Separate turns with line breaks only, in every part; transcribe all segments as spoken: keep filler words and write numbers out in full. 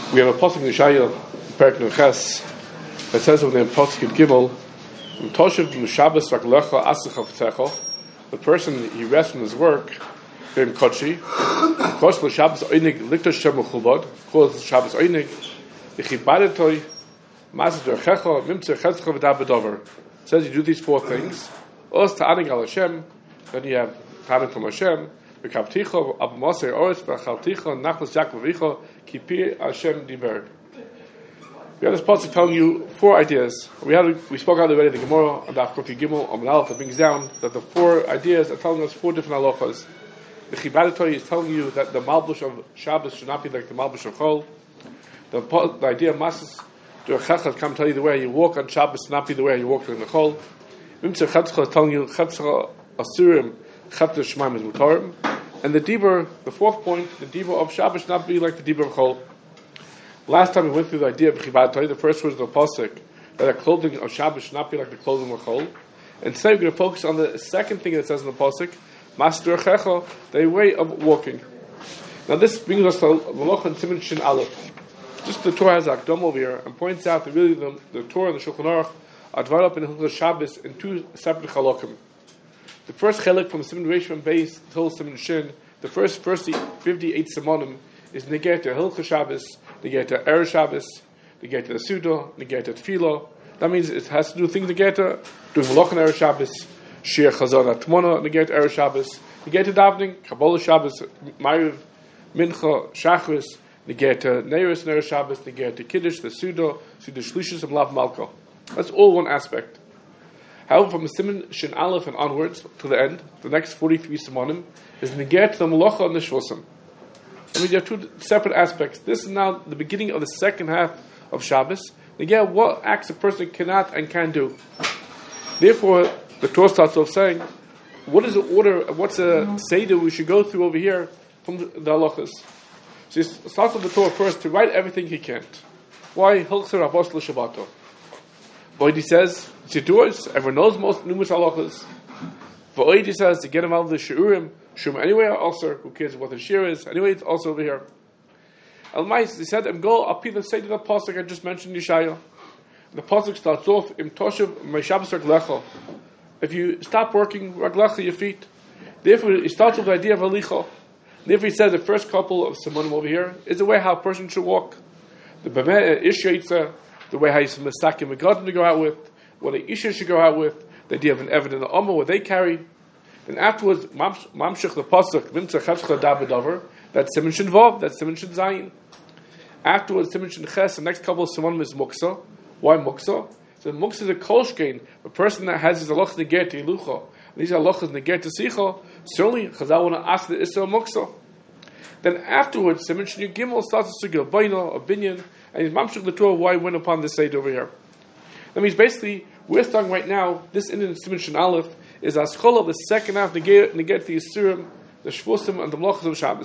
We have a pasuk in Yeshaya, Perek Neches, that says of the pasuk in Gimel, "Toshev Mishabes Raklecha Asach Avtecha." The person he rests from his work, Vim Kochi, Kosh L'Shabes Oinig Likta Shem Chubad, Kosh L'Shabes Oinig, Yichibadetoi, Masas Derchecha, Mimtzer Chetzcha V'da Bedover. Says you do these four things. Os Ta'anig Al Hashem, then you have Ta'anig from Hashem. V'kavticha Abu Moser Oretz V'chalticha Nachlas Yaakov Vicha Kipi Hashem Diber. We have this pasuk telling you four ideas. We had we spoke out already the Gemara on Daf Kofi Gimel on Aleph that brings down that the four ideas are telling us four different halachas. The Chibadatori is telling you that the Malbush of Shabbos should not be like the Malbush of Chol. The, the idea of Masas Derchecha come tell you the way you walk on Shabbos should not be the way you walk during the Chol. Mimtzer Chetzcha is telling you Chetzcha Asurim Chepter Shemaim is Mutarim. And the Dibur, the fourth point, the Dibur of Shabbos should not be like the Dibur of Chol. Last time we went through the idea of Chibad Torah, the first was the pasuk that the clothing of Shabbos should not be like the clothing of Chol. And today we're going to focus on the second thing that says in the pasuk, Master Checha, the way of walking. Now this brings us to Malach and Siman Shin Aleph. Just the Torah has Akdom over here and points out that really the, the Torah and the Shulchan Aruch are divided up in Hilchos Shabbos in two separate chalakim. The first chalak from Siman Reish and Beis till Siman Shin, the first fifty-eight simonim is negate to Hilchos Shabbos, negate to Erev Shabbos, negate to the Suda, negate to Tefillah. That means it has to do things negate to doing Malach on Erev Shabbos, Shir Chazon Atmona, negate to Erev Shabbos, negate to davening, Kabbalah Shabbos, Ma'ariv, Mincha, Shachris, negate to Neiros and Erev Shabbos, negate to Kiddush, the Suda, Suda Shlishis, and Lav Malka. That's all one aspect. However, from Siman Shin Aleph and onwards to the end, the next forty-three simonim is negate to the Malacha and the Shvosim. I mean, there are two separate aspects. This is now the beginning of the second half of Shabbos. Again, what acts a person cannot and can do. Therefore, the Torah starts off saying, what is the order, what's the Seder we should go through over here from the, the halachas? So he starts with the Torah first to write everything he can't. Why? Hilchser Rabos L'Shabbato. But he says, Tzidus, everyone knows most numerous halachas. V'oid he says, to get him out of the Shiurim, Shum anyway also, who cares what the shir is? Anyway, it's also over here. Al-Mais, he said, I'm go up the say to the pasuk I just mentioned, Yeshaya. The pasuk starts off, Im Toshev Meshabes Raglecha. If you stop working, Raglecha, your feet. Therefore, it starts with the idea of Alicha. Therefore, he said the first couple of Simonim over here is the way how a person should walk. The Bameh Ishaitza, the way how you Masakim Megadim to go out with, what the Isha should go out with, the idea of an Evid and the Omer, what they carry. And afterwards, Mamshech the pasuk, Mimtzer Chetzcha Da Bedover, that's Siman Shin Vav, that's Siman Shin Zayin. Afterwards, Siman Shin Ches, the next couple of Simonim is Muksa. Why Muksa? So Muksa is a kolshkein, a person that has his halachas neger to Ilucha. These halachas neger to Sicha. Certainly, Chazal want to ask the Issa Muksa. Then afterwards, Siman Shin Gimel starts to suggest a Baina, a Binyan, and he's Mamshech the Torah. Why went upon this side over here? That means basically, we're starting right now. This in Siman Shin Aleph is Aschol of the second half to get the Yisurim, the Shvusim, and the Malachas of Shabbos.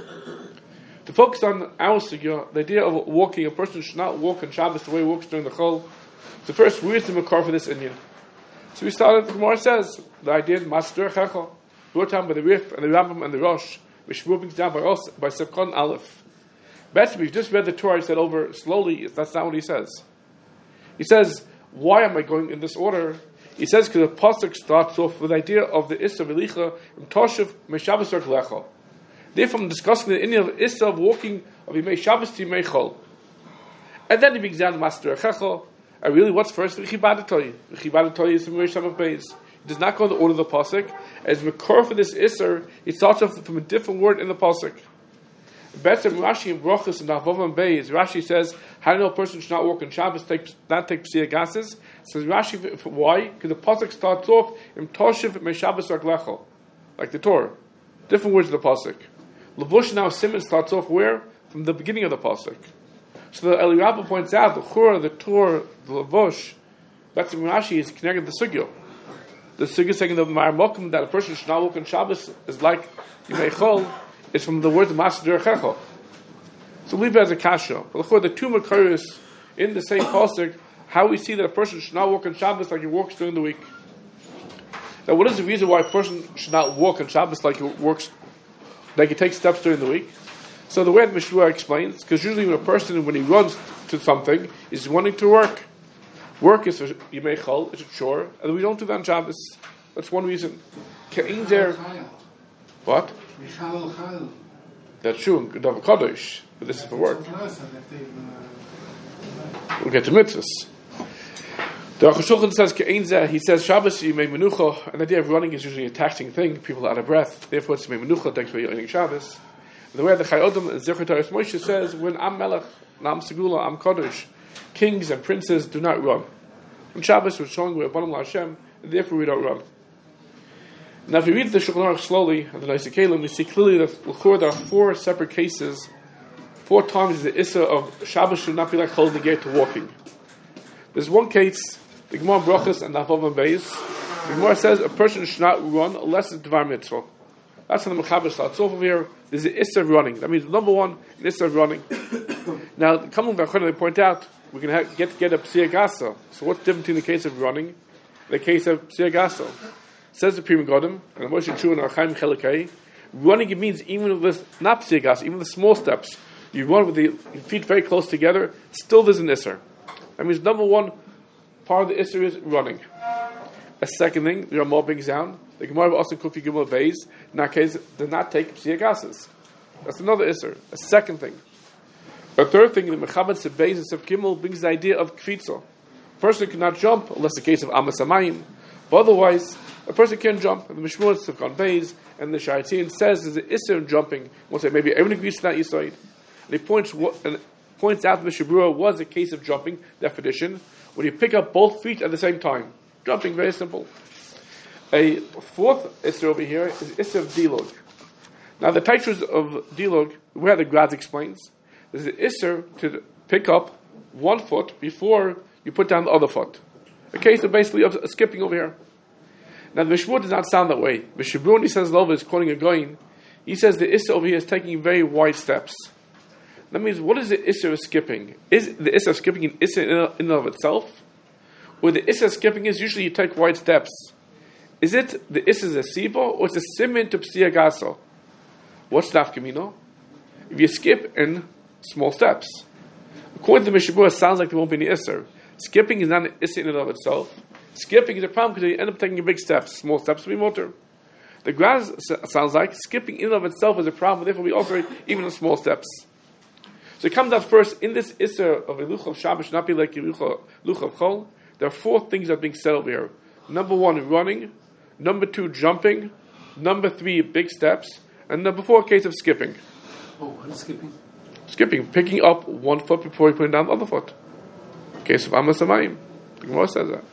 To focus on our sugya, the idea of walking, a person should not walk on Shabbos the way he walks during the Chol. So first, where's the Makar for this Indian? So we started, the Gemara says, the idea of Master Checha, brought down by the Rif and the Rambam and the Rosh, which brings down by us, by Sefkon Aleph. Basically, we just read the Torah, he said over slowly, that's not what he says. He says, why am I going in this order? He says because the pasuk starts off with the idea of the Issa V'licha Im Toshev Meshabes Raglecha. Therefore, I'm discussing the idea of Issa of walking of Yimei Shabbos to Yimei Chol. And then he brings down the Master Checha. And really, what's first? The Chibadatori. The Chibadatori is from Reish Shabbat Beis. It does not go in the order of the pasuk. As Makor for this Issa, it starts off from a different word in the pasuk. Better Rashi and Brochus and Navav and Beis. Rashi says, how do you know a person should not walk on Shabbos, take, not take Psiya Gases? Says Rashi, why? Because the pasuk starts off Im Toshev Meshabes Raglecha, like the Torah. Different words of the pasuk. Lavush now Siman starts off where? From the beginning of the pasuk. So the Eli Rabba points out the Chura, the Torah, the Lavush. That's Rashi is connected to the sugya. The sugya saying the Ma'amokim that a person should not walk on Shabbos is like Yimei Chol. It's from the word Master Checha. So leave it as a kasha. But the two Makaris in the same pasuk, how we see that a person should not walk on Shabbos like he walks during the week. Now, what is the reason why a person should not walk on Shabbos like he works, like he takes steps during the week? So the way the Mishmua explains, because usually when a person, when he runs to something, is wanting to work. Work is a Yimei Chol, it's a chore, and we don't do that on Shabbos. That's one reason. Ke'in there. What? That's true, Gedav Kodesh, but this is for work. We'll get to mitzvahs. The Aruch HaShulchan says, Ke'in zeh, he says, Shabbos Yimei Menucha, and the idea of running is usually a taxing thing, people are out of breath, therefore it's Yimei Menucha, thanks for eating Shabbos. The way the Chai Odom and Zichur Torah Moshe says, when I'm Melech, I'm Segula, I'm Kodesh, kings and princes do not run. On Shabbos, we're showing we're Abanim LaHashem, and therefore we don't run. Now, if you read the Shulchan Aruch slowly, and the Noisei Kelim, we see clearly that there are four separate cases. Four times the Issa of Shabbos should not be like holding the gate to walking. There's one case, the Gemara Brachos and Navav and Beis. The Gemara says a person should not run unless it's Dvar Mitzvah. That's when the Mechaber starts off of here. There's the Issa of running. That means number one, the Issa of running. Now, coming back, they point out we can have, get get a P'siyah Gasa. So what's different between the case of running and the case of P'siyah Gasa? Says the Pri Megadim, and the Moshe Chu and Archaim Chelekei, running it means even with not P'siyah Gasa, even the small steps. You run with the your feet very close together, still there's an Isser. That means number one part of the Isser is running. A second thing, there are more brings down. The Gemara also Kufi Gimel Beis, in that case, does not take P'siyah Gasas. That's another Isser. A second thing. A third thing, the Mechaber Sebeis and Sef Gimel brings the idea of Kfitza. A person cannot jump unless the case of Amas Hamayim. But otherwise, a person can jump. And the Mishmur Sefkan Beis and the Shaitin says there's an Isser in jumping. We'll say maybe everyone agrees to that Yisrael. And he points, and points out that the Shabura was a case of jumping, definition, when you pick up both feet at the same time. Jumping, very simple. A fourth Isser over here is Isser of Dilog. Now the titles of Dilog, where the Graz explains, there's an Isser to pick up one foot before you put down the other foot. A case of basically of skipping over here. Now the Mishmur does not sound that way. The Shabur, when he says Lova is quoting a Goin, he says the Isser over here is taking very wide steps. That means, what is the Isser of skipping? Is the Isser of skipping an Isser in and of itself? Or the Isser of skipping is usually you take wide steps. Is it the Isser is a Siba, or it's a Simin to P'siyah Gasa? What's Nafkamino? If you skip in small steps. According to the Mishabura, it sounds like there won't be any Isser. Skipping is not an Isser in and of itself. Skipping is a problem because you end up taking big steps. Small steps will be motor. The Graz sounds like skipping in and of itself is a problem, therefore we offer it even in small steps. So it comes out first, in this Isser of a Luch of Shabbos should not be like a Luch of Chol. There are four things that are being said over here. Number one, running. Number two, jumping. Number three, big steps. And number four, a case of skipping.
Oh, what is skipping?
Skipping, picking up one foot before you put down the other foot. Case of Amas Hamayim. The Gemara says that.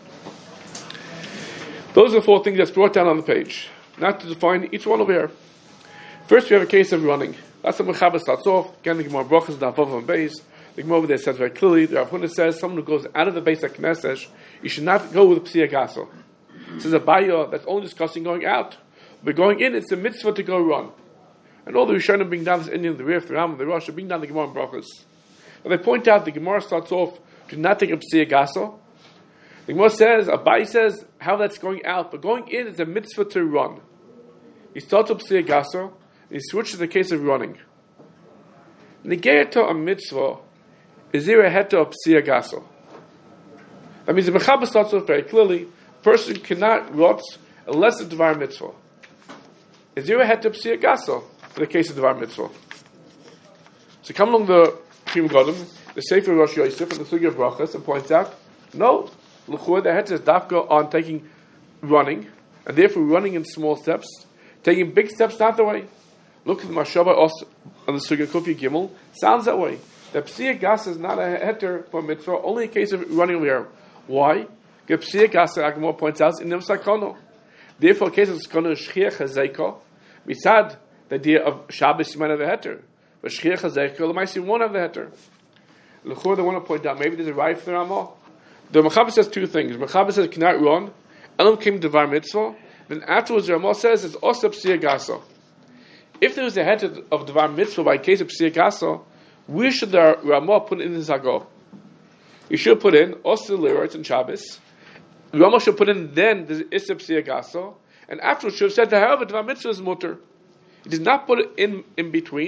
Those are the four things that's brought down on the page. Now to define each one over here. First, we have a case of running. That's what Mechaber starts off. Again, the Gemara Brachos, the Avav and Beis. The Gemara over there says very clearly, the Rav Huna says, someone who goes out of the base of Knesset, you should not go with P'siyah Gasa. This is a Baya that's only discussing going out. But going in, it's a mitzvah to go run. And all the Rishonim bring down this Indian, the Rif, the Ram, the Rosh, bring down the Gemara and Brachos. And they point out the Gemara starts off, do not take a P'siyah Gasa. The Gemara says, Abai says, how that's going out, but going in is a mitzvah to run. He starts up P'siyah Gasa, and he switches to the case of running. Negeta a mitzvah, is there a heta of P'siyah Gasa? That means the Mechaber starts off very clearly, a person cannot rot unless it's Dvar Mitzvah. Is there a heta of P'siyah Gasa for the case of Dvar Mitzvah? So come along the Pri Megadim, the Sefer Rosh Yosef, and the Sugya of Brachos, and points out, no, L'chur, the heta is dafka on taking running, and therefore running in small steps, taking big steps not the way. Look at the Mashaba on the Sugya Kufi Gimel, sounds that way. The P'siyah Gasa is not a heter for mitzvah, only a case of running over here. Why? The P'siyah Gasa, Agamor points out, in the Sakono. Therefore, a case of Sakono is Shchiach HaZeiko. Beside the idea of Shabbos, you might have a heter. But Shchiach HaZeiko, the Maisi won't have the heter. L'chur, they want to point out, maybe there's a right for the Ramah. The Mechaber says two things. Mechaber says, cannot run. Elam came to Dvar Mitzvah. Then afterwards, the Ramah says, it's also P'siyah Gasa. If there was a heter of Dvar Mitzvah by case of P'siyah Gasa, where should the Ramah put in his Hagah? You should put in Osir Lirat and Shabbos. The Ramah should put in then the Isser P'siyah Gasa, and afterwards should have said, however, Dvar Mitzvah is mutter. He does not put it in, in between.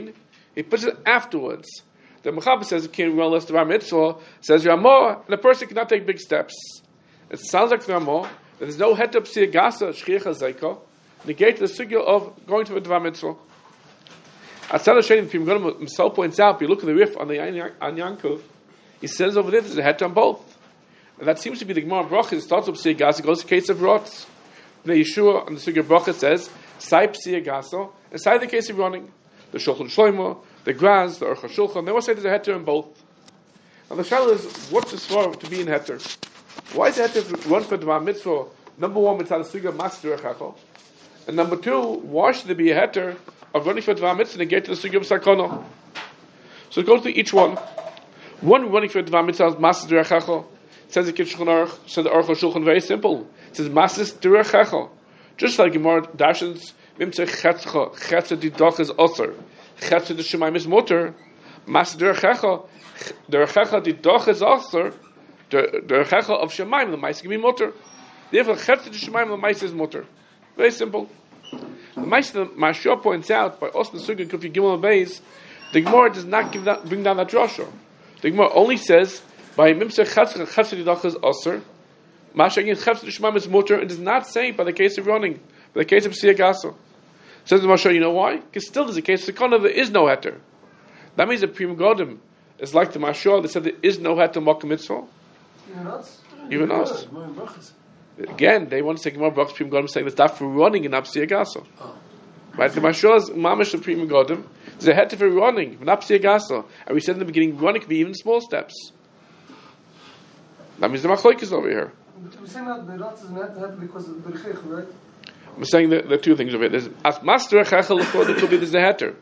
He puts it afterwards. The Mechaber says you can't run unless the Ram Mitzvah says Ramah, and a person cannot take big steps. It sounds like the Ramah that there's no head up Siyah Gasa, Shchiach HaZeika, negate the sugya of going to a Dvar Mitzvah. Atzad Hashem, if Pim himself points out, if you look at the riff on the on Yankov, he says over there there's a head on both. And that seems to be the Gemara Bracha. It starts with Siyah Gasa, goes to case of Rotz. The Yeshua on the Sugya Bracha says, Saip Siyah Gasa, and side the case of running. The Shulchan Shlomo, the Graz, the Aruch HaShulchan, they all say there's a heter in both. Now the shaila is, what's the svara to be in heter? Why is heter to run for Dvar Mitzvah? Number one, mitzvah Sugya Master Echachol. And number two, why should there be a heter of running for Dvar Mitzvah and get to the Sugya Sakona? So go through each one. One running for Dvar Mitzvah Master Echachol. Says the Shulchan Aruch, says the Aruch HaShulchan, very simple. It says Masis Derechachol. Just like Gemara Darshans, Mimtzeh Chetzcha, Chetza Didach is Osir, Chetza the Shemaim is Mutter, Masis Derechecha, Derechecha Didach is Osir, Derechecha of Shemaim, the Mice can be Mutter. Therefore, Chetza the Shemaim, the Mice is Mutter. Very simple. The Mice, the Mashua points out, by Osir Sugan Kufi Gimel Beis, the Gemara does not give that, bring down that drasha. The Gemara only says, by Mimtzeh Chetzcha, Chetza Didach is Osir, Masha again, Chetza the Shemaim is Mutter, and does not say by the case of running, by the case of Siyah Gasa. Says the Masha, you know why? Because still there's a case of Sekona, there is no heter. That means that Prim Godim is like the Masha that said there is no heter Makkah Mitzvah.
Even us?
Even us. Again, they want to say Gemara Brachas Prim Godim saying that that for running in Siyah Gasa. Oh. Right? The Masha is Mamash of Prim Godim. There's a heter for running, in Siyah Gasa. And we said in the beginning, running can be even small steps. That means the Machloik is over here.
We're saying that the Ratz is not heter because of the Rechech, right?
I'm saying the, the two things of it. There's as master chachal according to there's a heter.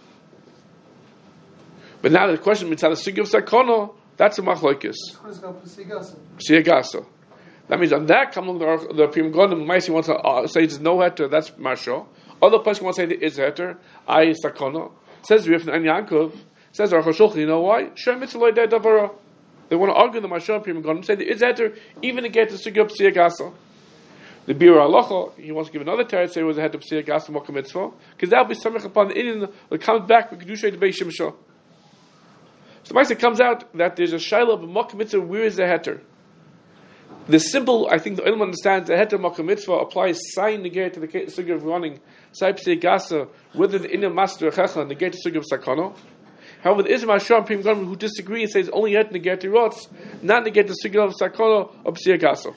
But now the question mitzvah sugya of sakono, that's a machlokes. Siyah Gasa. That means on that come along the the Prim Godim Maisi wants to uh, say there's no heter. That's marsho. Other person wants to say there is heter. I sakono. Says Rif and Yankov. Says Aruch HaShulchan. You know why? Shem mitzvah loy davara. They want to argue the marsho Prim Godim say there is heter even to get the sugya of Siyah Gasa. The Bira Halacha, he wants to give another teretz, say it was a head of Siyah Gasa Makkah Mitzvah, because that will be samech upon the Indian that comes back with Kedusha the Beis Shimshah. So the Ma'aseh comes out that there's a shaila of Makkah Mitzvah, where is the heter? The simple, I think the Ilm understands, the heter Makkah Mitzvah applies sign negate to the sugya of running, Saib Siyah Gasa, whether the Indian master Checha negate the sugya of Sakano. However, the Ismail Shah and Prim Godim who disagree and says only heter negate the Rotz, not negate the sugya of Sakano of Siyah Gasa.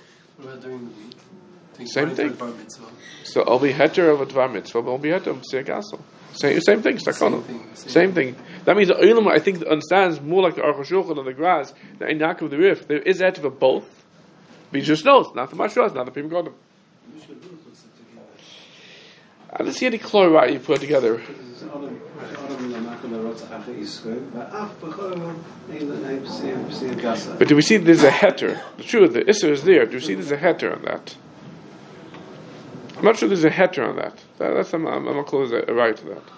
Same thing. So I'll be heter of a Dvar Mitzvah, but I'll be heter of Siyah Gasa. Same, same thing. Same thing. Same thing. That means the Olam, I think, understands more like the Aruch HaShulchan and the Graz, the Einak of the Rif. There is heter of both. But he just knows, not the Mashras, not the Prim Godim. I don't see any chloride you put together. But do we see there's a heter? The truth, the Isser is there. Do we see there's a heter on that? I'm not sure there's a heter on that. that that's I'm, I'm not close right to that.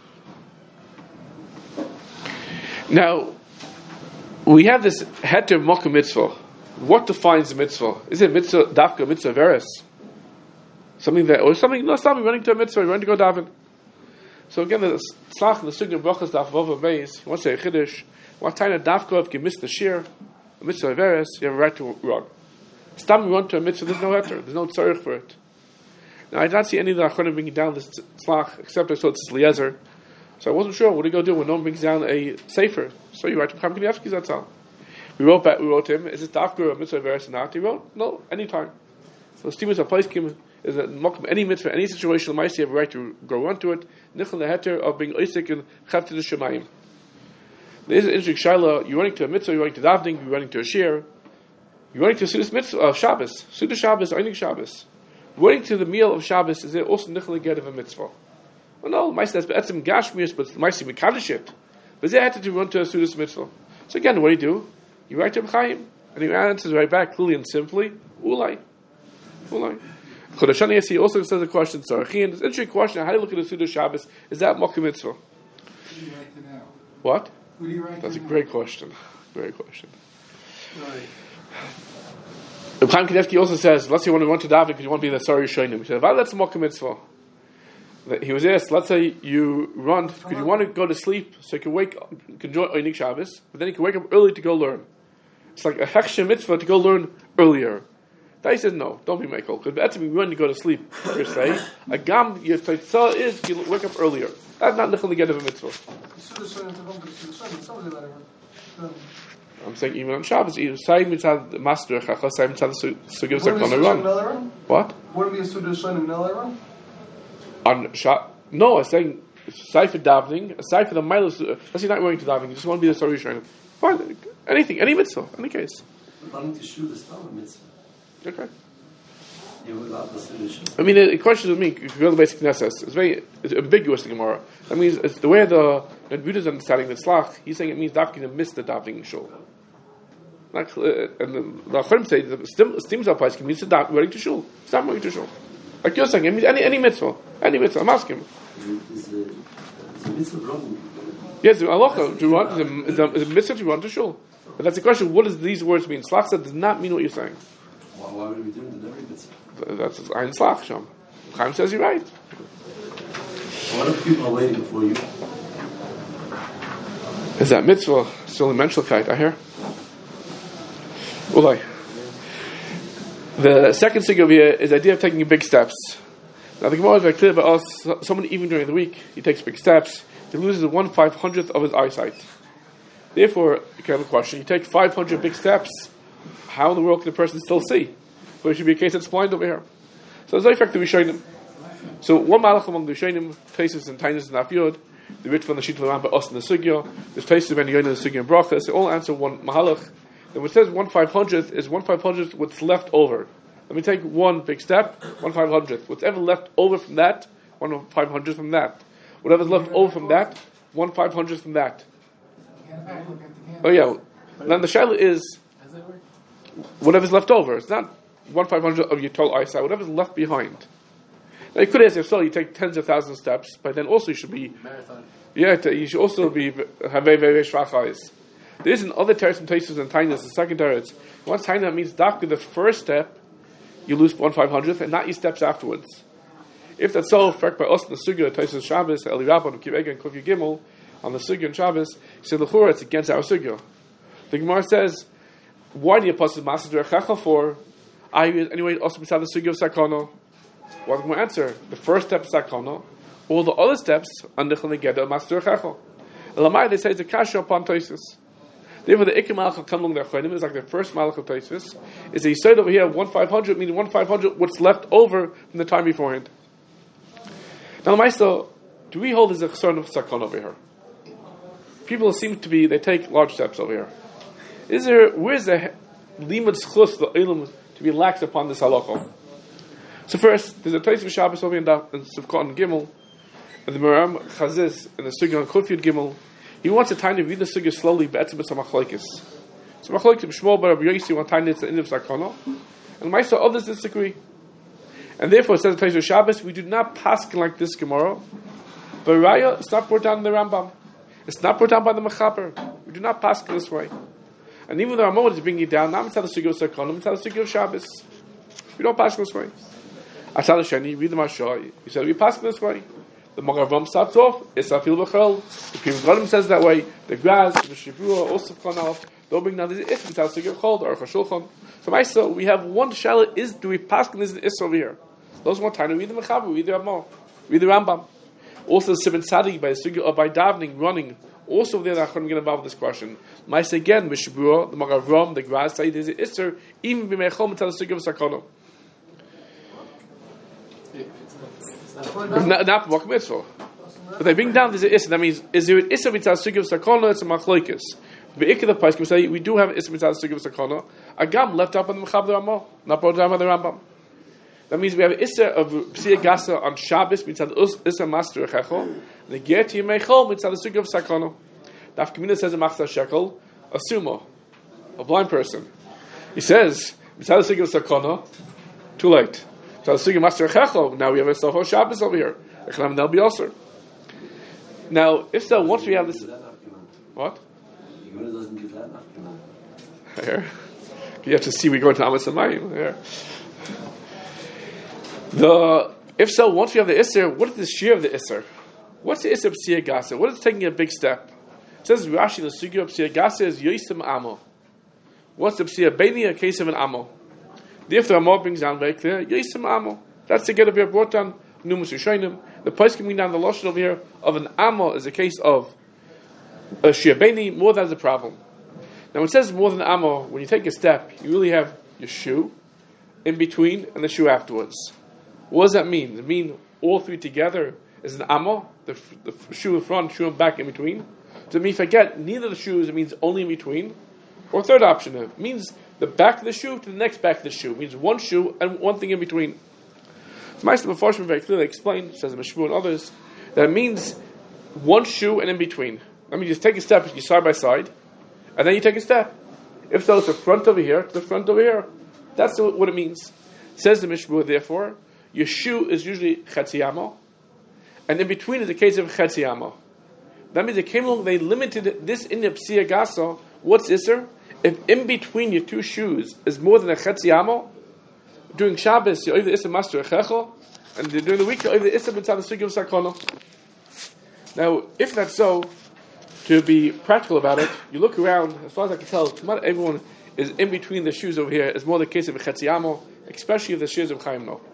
Now, we have this heter Makkah Mitzvah. What defines the mitzvah? Is it mitzvah dafka mitzvah veres? Something that, or something, no, something running to a mitzvah, running to go daven. So again, the slach, the sugya brachas daf vova beis. You want to say a chiddush? What time of dafka if you miss the shir, a mitzvah veres, you have a right to run. Stam run to a mitzvah, there's no heter, there's no tzarich for it. Now I did not see any of the achronim bringing down this slach, except I saw it's Eliezer. So I wasn't sure what do you go do when no one brings down a sefer. So you write to Chaim Kanievsky, that's all. We wrote back, we wrote him, is it dafka a mitzvah veres or not? He wrote, no, anytime. So Stevens Apaiskim is that any mitzvah, any situation, the you have a right to go run to it. Nichel the heter of being oisik and chavte the shemayim. There is an interesting shaila. You're running to a mitzvah, you're running to davening, you're running to a shir, you're running to a Sudas mitzvah of uh, Shabbos, Sudas Shabbos, Einik Shabbos. Running to the meal of Shabbos is there also nichel get of a mitzvah? Well, no, Ma'aseh that's be'etzim gashmius, but Ma'aseh mekadosh it. But they had to run to a Sudas mitzvah. So again, what do you do? You write to Chaim, and he answers right back clearly and simply, Ulai, Ulai. Chodashani he also says a question. So, it's an interesting question. How do you look at the Sudas Shabbos? Is that Makkah Mitzvah?
Who do you write to now?
What?
Who do you write
That's
to
a
now?
great question. Great question.
Right.
Chaim Kanievsky also says, let's say you want to run to daven because you want to be the Sari Shoinim. He says, well, that's Makkah Mitzvah. He was asked, let's say you run, because you want to go to sleep, so you can wake up, you can enjoy Einik Shabbos, but then you can wake up early to go learn. It's like a Heksha mitzvah to go learn earlier. That he says, no, don't be Michael, because that's when you go to sleep, per se. A gam, your tzah is, you wake up earlier. That's not nichel get of a mitzvah. I'm saying even on Shabbos, you say mitzvah master, chacha, say mitzvah sugim sakana run. What?
Wouldn't be a Suda Shana Nella
On Shabbat? No, I'm saying aside for davening, aside for the miles, let's say not going to davening, you just want to be the sorry shrine. Fine, anything, any mitzvah, any case.
Running to shul is not a mitzvah.
Okay.
You will not the
I mean, the question with me, if you go to the basic Knesset, it's very it's ambiguous in Gemara. That means it's the way the the Buddha is understanding the Tzlach, he's saying it means davening to miss the davening shul. Like, uh, and the the Acharim say the stim steams up price means to daven going to shul. Stop going to shul. Like you're saying, it means any any mitzvah, any mitzvah. I'm asking.
Is a, is a mitzvah wrong?
Yes, Allah to run is a, is a mitzvah to run to shul. But that's the question. What does these words mean? Tzlach does not mean what you're saying.
Why, why would we do it in every mitzvah?
That's ein Tzlach, Sham. Chaim says you're right.
What if people are waiting for you?
Is that mitzvah still in menschlichkeit? I hear. Ulai. The second thing over here is the idea of taking big steps. Now the Gemara is very clear about us. Someone even during the week he takes big steps, he loses one five hundredth of his eyesight. Therefore, you can have a question: you take five hundred big steps, how in the world can a person still see? But it should be a case that's blind over here. So there's no effect to Rishonim. So one malach among the Rishonim, places in Tainus and Afyod, the Rit from the Shita Lampa, us in the Sugya, there's places when you go into the Sugya and Brachas, they all answer one mahalach. And what says one five hundredth is one five hundredth what's left over. Let me take one big step, one five hundredth. Whatever left over from that, one five hundredth from that. Whatever's left over from that, one five hundredth from that. Oh yeah. Then the shaila is whatever's left over. It's not one five hundredth of your total eyesight. Whatever's left behind. Now you could ask yourself, you take tens of thousands of steps, but then also you should be marathon. Yeah, you should also be have very very schwach eyes. There is in other teretz and places and tainas, the second teretz. Once taina means dafka the first step, you lose one five hundredth, and not your steps afterwards. If that's so, fact by us in the sugya, Taisus Shabbos, Eli Rabban, Kiv Ega, and Kofi Gimel, on the sugya and Shabbos, he said l'chura it's against our sugya. The Gemara says, why do you pass the master derech for? I anyway also beside the sugya of sakana. What the Gemara answer? The first step is sakana. All the other steps are nichel negeda master derech. Elamai they say it's a kasha upon Taisus. Therefore, the Ikkim Malach come along their Chayim is like the first Malach of Taisvis. Is he said over here one five hundred, meaning one five hundred what's left over from the time beforehand. Now, the Maisa, do we hold as a chesron of sakon over here? People seem to be they take large steps over here. Is there where's the limud schus the ilum to be laxed upon this halacha? So first, there's a Taisvis Shabbos over in Sivkot and Gimel, and the Meram Chazis in the Sugya and Kufyud Gimel. He wants a time to read the sugya slowly, but it's a machlokes. So machlokes Shmuel bar Rabbi Yossi one time it's the end of sakana, and Ma'aseh others disagree. And therefore, it says in Taisvis Shabbos, we do not paskin like this Gemara. But Raya, it's not brought down in the Rambam. It's not brought down by the Mechaber. We do not paskin this way. And even though Ramon is bringing it down, not mitzvah the sugya of sakana, mitzvah the sugya of Shabbos. We don't paskin this way. Atzal Sheni, read the Mashah. He said we paskin this way. The Magavam starts off, it's Afil B'chel. The Pim Galim says that way. The Graz, the Shibua, also Khanaf. They'll bring down this Is, without Sigurd Chol, or Chashulchan. So, Maisa, we have one Shalit is, do we pass this Is over here? Those one time, we read the Mechaber, we read the Ramah, read the Rambam. Also, the Sibin Sadi, by Sigurd, or by davening, running. Also, there, I'm going to get involved with this question. Maisa again, Mishibua, the Magavam, the Graz, say there's an Isser, even B'mechom, until the Sigurd of Sakana. Not not B'mak Mitzvah. But they bring down this Issa. That means, is there an Issa mitzvah Sugya of Sakana? It's a machlokes. Be'ikah the Pais can say we do have an Issa mitzvah Sugya of Sakana. A gam left up on the Mechaber Ramah, not brought down by the Rambam. That means we have an Issa of Psia Gasa on Shabbos mitzvah Issa Master Echechol. And the Get Yemechol mitzvah Sugya of Sakana. Daf Kamina says in Machzah Shekel, a sumo, a blind person. He says mitzvah Sugya of Sakana. Too late. So now we have a Soho Shabbos over here. Now, if so, once we have this, what? Here, you have to see we go into Amos Hamayim. Here, the If so, once we have the Isser, what is the shear of the Isser? What's the Isser of Psiyah Gasa? What is taking a big step? It says Rashi, the Sugya of Psiyah Gasa is Yoisim Amo. What's the Psiyah Beni, a case of an Amo? Therefore, the Amor brings down very clear, Yoisim Amo. That's the get of here brought down, Numus Yishainim. The place coming down the Lashon over here of an Amo is a case of a Shia Beni, more than a problem. Now, when it says more than Amo, when you take a step, you really have your shoe in between and the shoe afterwards. What does that mean? Does it mean all three together is an Amo, the, the shoe in front, shoe in back, in between? Does it mean if I get neither of the shoes, it means only in between? Or third option, it means the back of the shoe to the next back of the shoe. It means one shoe and one thing in between. So Meister Mefarshim very clearly explained, says Meshmu and others, that it means one shoe and in between. Let me just take a step, you side by side, and then you take a step. If so, it's the front over here to the front over here. That's what it means. Says the Mishmur, therefore, your shoe is usually Chetzi, and in between is a case of Chetzi. That means they came along, they limited this in the Psiyah Gasa. What's Isser? If in between your two shoes is more than a Chetzi, during Shabbos, you're over the Isser Master Echechel, and during the week, you're over the Isser B'tzad the Sugi of Sakona. Now, if that's so, to be practical about it, you look around, as far as I can tell, not everyone is in between the shoes over here. It's more the case of a Chetzi, especially if the shoes of Chaim no.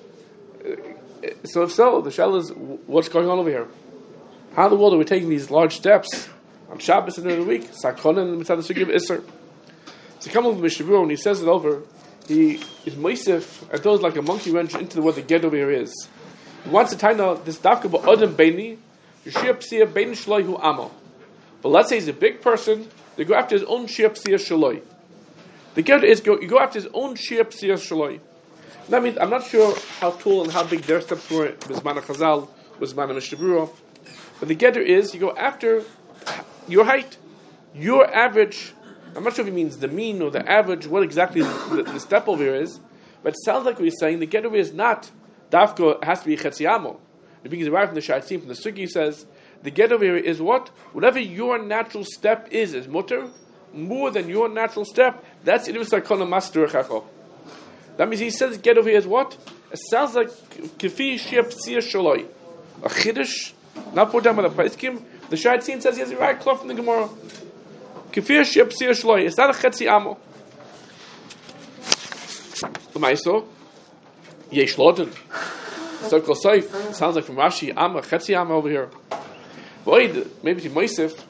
So if so, the shell is, what's going on over here? How in the world are we taking these large steps on Shabbos and during the week? Sakona and Mitzad the Sugi of Isser. So come along with Mishabur, when he says it over, he is Moisef, and throws like a monkey wrench into what the get over here is. He wants to tie out this dafka ba'odem beini, Yeshia Psiyah bein shloi hu amo. But let's say he's a big person, they go after his own Shia Psiyah shloi. The get is, go, you go after his own Shia Psiyah shloi. That means, I'm not sure how tall and how big their steps were, Bizmana Chazal, Bizmana Mishabura, but the getter is, you go after your height, your average. I'm not sure if he means the mean or the average, what exactly the, the step over here is, but it sounds like what he's saying, the getter is not, Dafko has to be Chetziyamo. The beginning right from the Shaitim, from the Sugi says, the get over here is what? Whatever your natural step is, is mutter, more than your natural step, that's Idus Sakona Master Echechel. That means he says get over here is what? It sounds like Kefi Shia Psiyah Shaloi. A Chiddush, not put down by the Paiskim. The Shaitim says he has a right cloth from the Gemara. Kefi Shia Psiyah Shaloi. It's not a Chetzi Amo. The Maiso, Yesh Loden. Circle Saif, sounds like from Rashi, Amma, Chetzi Amma over here. Void, maybe to Moisef.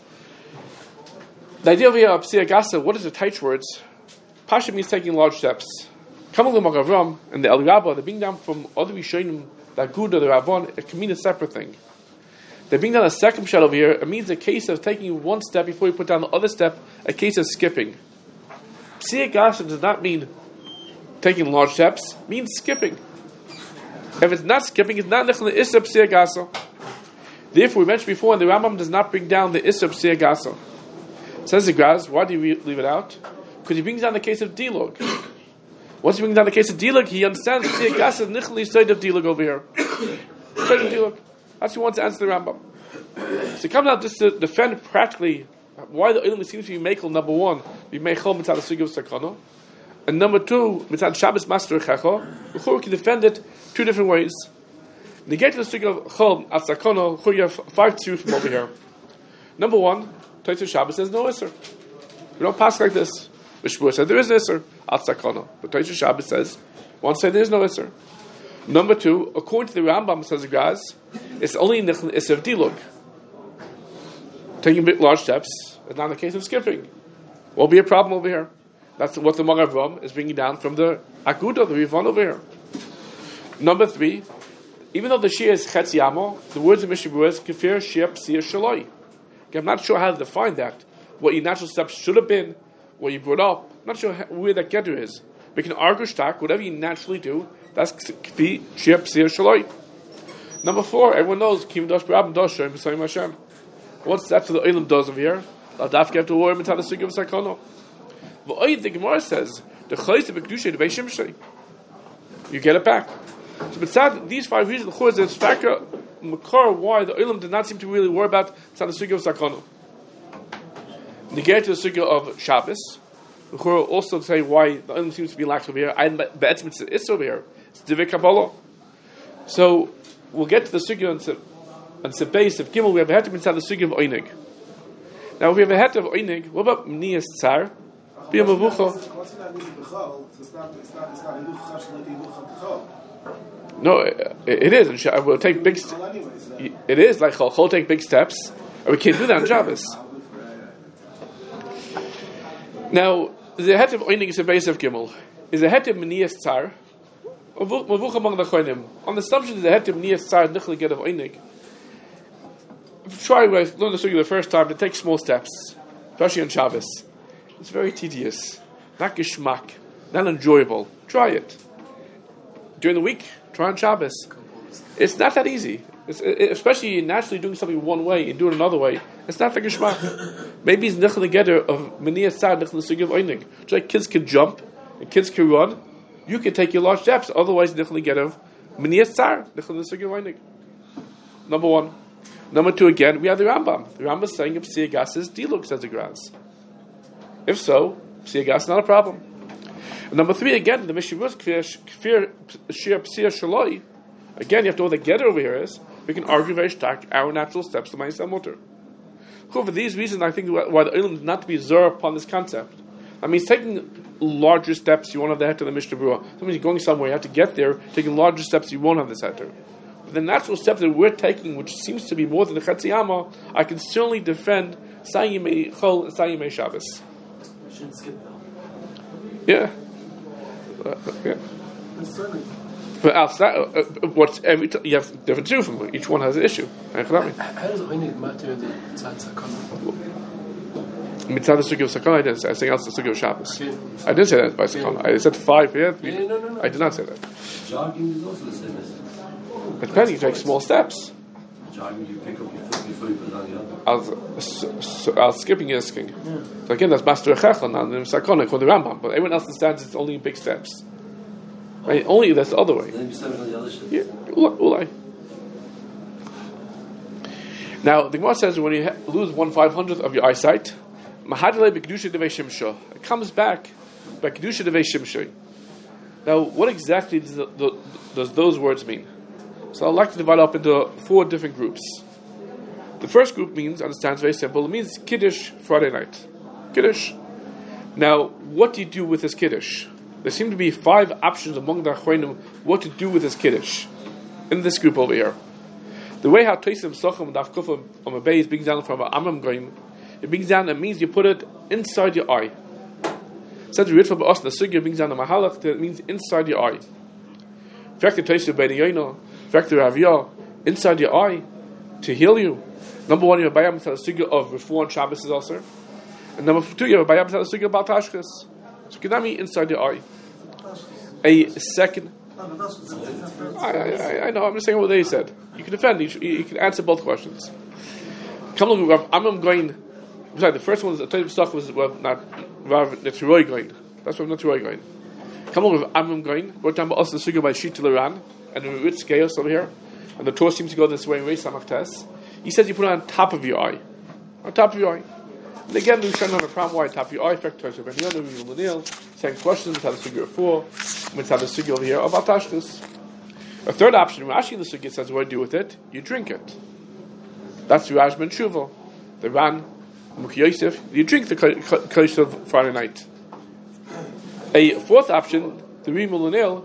The idea over here of Psiyah Gasa, what is the tight words? Pasha means taking large steps. Coming to Magavram and the El Rabba, they're being down from other Rishonim, the Aguda, the Ravon, it can mean a separate thing. They're being down a second shell over here, it means a case of taking one step before you put down the other step, a case of skipping. Psiyah Gasa does not mean taking large steps, it means skipping. If it's not skipping, it's not Nechel Issa Psiyah Gasa. Therefore, we mentioned before, and the Rambam does not bring down the Issa Psiyah Gasa. Says the Graz, why do you re- leave it out? Because he brings down the case of Dilog. Once he brings down the case of Dilog, he understands Psiyah Gasa is Nechel side of Dilog over here. Side of Dilog. That's what he wants to answer the Rambam. So it comes out just to defend practically why the Olam seems to be Meichel, number one, be Meichel Mitzad the Sugi of Sakana. And number two, Mitzad Shabbos Master Echecho, we can defend it two different ways. When you get to the Sugi of Chol at Sakana, you have five two from over here. Number one, Tosfos Shabbos says no Isser. We don't pass like this. Mishmur said there is Isser at Sakana, but Tosfos Shabbos says one side there is no Isser. Number two, according to the Rambam, says the guys, it's only in the Isser of Dilug. Taking big large steps is not the case of skipping. Won't be a problem over here. That's what the Magavram is bringing down from the Aguda, the Rivon over here. Number three, even though the Shia is Chetzi Amo, the words of Mishabur is Kefir Shia Psiyah Shaloi. I'm not sure how to define that. What your natural steps should have been, what you brought up. I'm not sure how, where that getter is. We can argue stack, whatever you naturally do, that's Kefir Shia Psiyah Shaloi. Number four, everyone knows Kim Dosh Barab Dosh Shem B'Sayim Hashem. What's that for the Olam does over here? Dafka have to worry about the Sugi of Sakana. The Gemara says the Chayz of Kedusha the Beis Shimshei. You get it back. So, but these five reasons, the Chayz is factor makar why the Olam did not seem to really worry about the Sugi of Sakana. You get to the Sugi of Shabbos. The Chayz also say why the Olam seems to be lax over here. I bet it's over here. It's Divik Kabbalah. So we'll get to the sugya on on the base of Gimel. We have a heter inside the sugya of Oinig. Now if we have a heter of Oinig, what about Mnias Tsar? Be a mavucha. No, it, it is. And we'll take big. St- it is like Chol. Chol take big steps, and we can't do that on Shabbos. Now the heter of Oinig is a base of Gimel. Is a heter of Mnias Tsar? Mavucha among the Chonim. On the assumption that the heter of Mnias Tsar nichli get of Oinig. Try when I learned the sugya the first time to take small steps, especially on Shabbos. It's very tedious, not geschmack, not enjoyable. Try it during the week. Try on Shabbos. It's not that easy, it's, it, especially naturally doing something one way and doing it another way. It's not the geschmack. Maybe it's nichel together of Menias Tsar, nichel the sugya of Oinig. Just like kids can jump and kids can run, you can take your large steps. Otherwise, nichel together of Menias Tsar, nichel the sugya of Oinig. Number one. Number two, again, we have the Rambam. The Rambam is saying if Psiya Gas is Diluk, says the Graz. If so, Psiya Gas is not a problem. And number three, again, the Mishnah was Kfir Shir Psiya Shaloi. Again, you have to know what the get over here is. We can argue very stark our natural steps to Ma'aseh Mutter. For these reasons, I think why the Olam is not to be zer upon this concept. I mean, it's taking larger steps, you won't have the heter of the Mishnah Berurah. Sometimes you're going somewhere, you have to get there, taking larger steps, you won't have this heter. The natural steps that we're taking, which seems to be more than the Chetzi Amma, I can certainly defend Sayimei Chol and Sayimei Shabbos.
You shouldn't skip them.
Yeah. Uh, yeah. But outside, uh, uh, what's every t- you have different two from them. Each one has an issue.
How does Oinig matter the Tzad Sakana?
Mitzad the Sugya of Sakana, I didn't say. I think else the Sugya of Shabbos. Okay. I didn't say that by Sakana. I said five here. Yeah?
Yeah, no, no, no.
I did not say that.
Jogging is also the same as
depending, you take small steps.
jogging. You pick up your foot before you put it on the other.
I'll, so, so, I'll skipping asking. Yeah. So again, that's Master Echechel, not the Sakana, called the Rambam. But everyone else understands it's only in big steps. Right? Only that's the other way.
Then you step on the other shit.
Yeah, ulai. Now, the Gemara says when you ha- lose one five hundredth of your eyesight, Mahadale b'kedusha devei shimsha. It comes back by kedusha devei shimsha. Now, what exactly does, the, the, does those words mean? So I'd like to divide up into four different groups. The first group means, understands very simple, it means Kiddush Friday night. Kiddush. Now, what do you do with this Kiddush? There seem to be five options among the Achronim what to do with this Kiddush in this group over here. The way how Teisim Socham Daf Kufah on a base brings down from Amram Goyim, it brings down, it means you put it inside your eye. It says the Ritva Ba'os, the Sugya brings down the Mahalach, that it means inside your eye. In fact, the Teisim Bein Yoino, in fact, the Raviyah, inside your eye, to heal you. Number one, you have a Bayam Mitzad the Sugya of Refuah and Shabbos is also. And number two, you have a Bayam Mitzad the Sugya about Tashkis. So Kedami inside your eye. A second. I, I, I know. I'm just saying what they said. You can defend. You, you can answer both questions. Come look, Rav Amram going. Sorry, the first one is the type of stuff was Rav not Rav Netzroi going. That's Rav Netzroi going. Come look, Rav Amram going. Brought down by us the sugya by Shita Laran and the Ritz Chaos over here, and the Torah seems to go this way in Reish Samach Tes. He says you put it on top of your eye, on top of your eye. And again, we shouldn't have a problem why on top of your eye. In fact, Tosha Ben Yonu, Yom Lanil, saying questions, we have the Sugya four, we have the Sugya over here about Tashkis. A third option, Rashi in the Sugya says, what do you do with it? You drink it. That's Rash Ben Shuvah. The Ran, Mukhi Yosef, you drink the Kodesh of Friday night. A fourth option, the Rim Lanil.